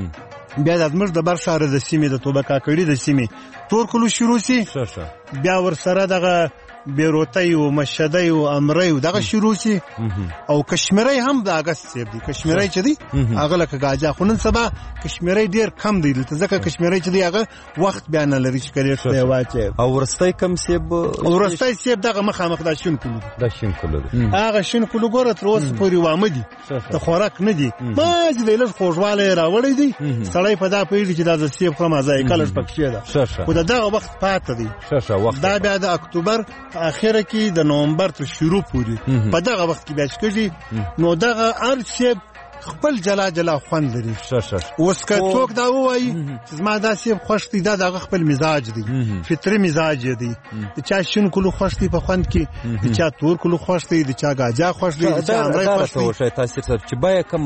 بیا د زمر د بر شهر د سیمې د توبه کاکړي د سیمې تور کلو شروع سي بیا ور سره دغه بیروتي او مشهدي او امري دغه شروع سي او کشمیري هم د اگست سیب دي کشمیري چې دي هغه لکه گاجا خونن سبا کشمیري ډیر کم دی دلته ځکه کشمیري چې دی هغه وخت بیان لري چې کړي څه واچي او ورستای کم سیب ورستای سیب دغه مخامخ د شین کلو د شین کلو هغه شین کلو ګوره تر اوسه پورې وامه دي ته خوراک نه دي ما چې د لږ خوږواله راوړی دي سړی په دا پیږي چې د سیب کومه ځای کلش پکې ده خو دغه وخت پاتې دی دا بیا د اکتوبر اخره کې د نومبر تر شروع پورې په دغه وخت کې بیا کېږي نو دغه هر سیب خپل جلا جلا خوند لري اوس که څوک دا وایي چې زما دا سیب خوښ دی دا دغه خپل مزاج دی فطري مزاج دی د چا شین کلو خوښ دی په خوند کې د چا تور کلو خوښ دی د چا گاجا خوښ دی د چا امرای خوښ دی تاسو چې بیا کوم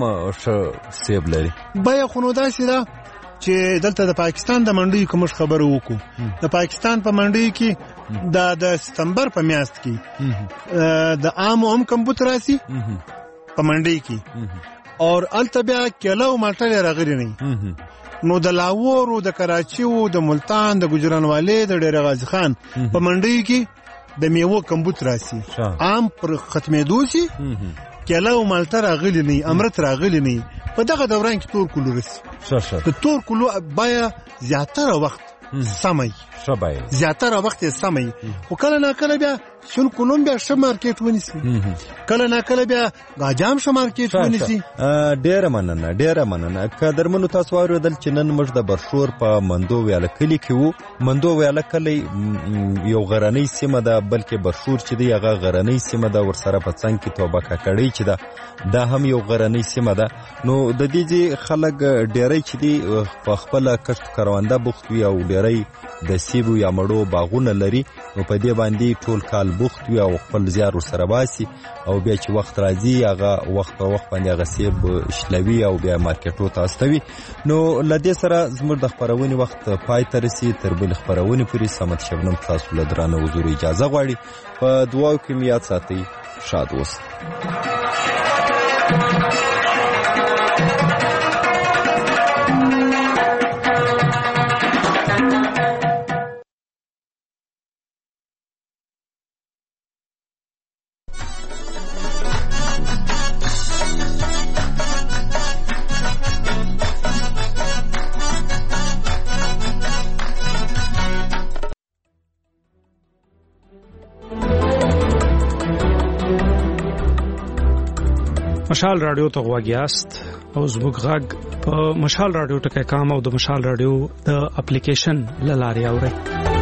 سیب لري بیا خو نو داسې ده چې دلته د پاکستان د منډي کوم خبره وکړو د پاکستان په منډي کې د د سپتمبر په میاشت کې د عام هم کمبوت راسي په منډي کې اور التبیا کله او مالټه راغلي نه نو د لاهور او د کراچي او د ملتان د ګجرانوالې د ډېر غازی خان په منډي کې د میوه کمبوت راسي عام پر ختمېدو سي کله او مالټه راغلي نه امرت راغلي نه په دغه دوران کې تور کلو رسي د تور کلو بیا زیاتره وخت سمي شبای زیاتره وخت سمي او کله نه کله بیا شون کولم بیا ش مارکیټ ونیسي کله نه کله بیا غاجام ش مارکیټ ونیسي ډېر مننه ډېر مننه قدرمنو تاسو اوریدل چې نن موږ د برشور په مندو ویاله کلی کې وو مندو ویاله کلی یو غرنۍ سیمه ده بلکې برشور چې دی هغه غرنۍ سیمه ده ورسره په څنګ کې توبه کاکړی چې ده دا هم یو غرنۍ سیمه ده نو د دې چې خلک ډېرې چې دی په خپل کښت کروانده بوخت وي او ډېرې د سیبو یا مړو باغونه لري نو په دې باندې ټول کال بوخت وي او خپل زیار ورسره باسي او بیا چې وخت راځي هغه وخت په وخت باندې هغه سیب شلوي او بیا مارکیټو ته استوي نو لدې سره زموږ د خبرونې وخت پای ته رسي تر بل خبرونې پورې سمت شبنم تاسو له درانه حضور اجازه غواړي په دعاو کې میات ساتي شاد اوسئ مشال رادیو ته غواګیاست او زموږ غږ په مشال رادیو ټکی کام او د مشال رادیو د اپلیکیشن لاري اوري.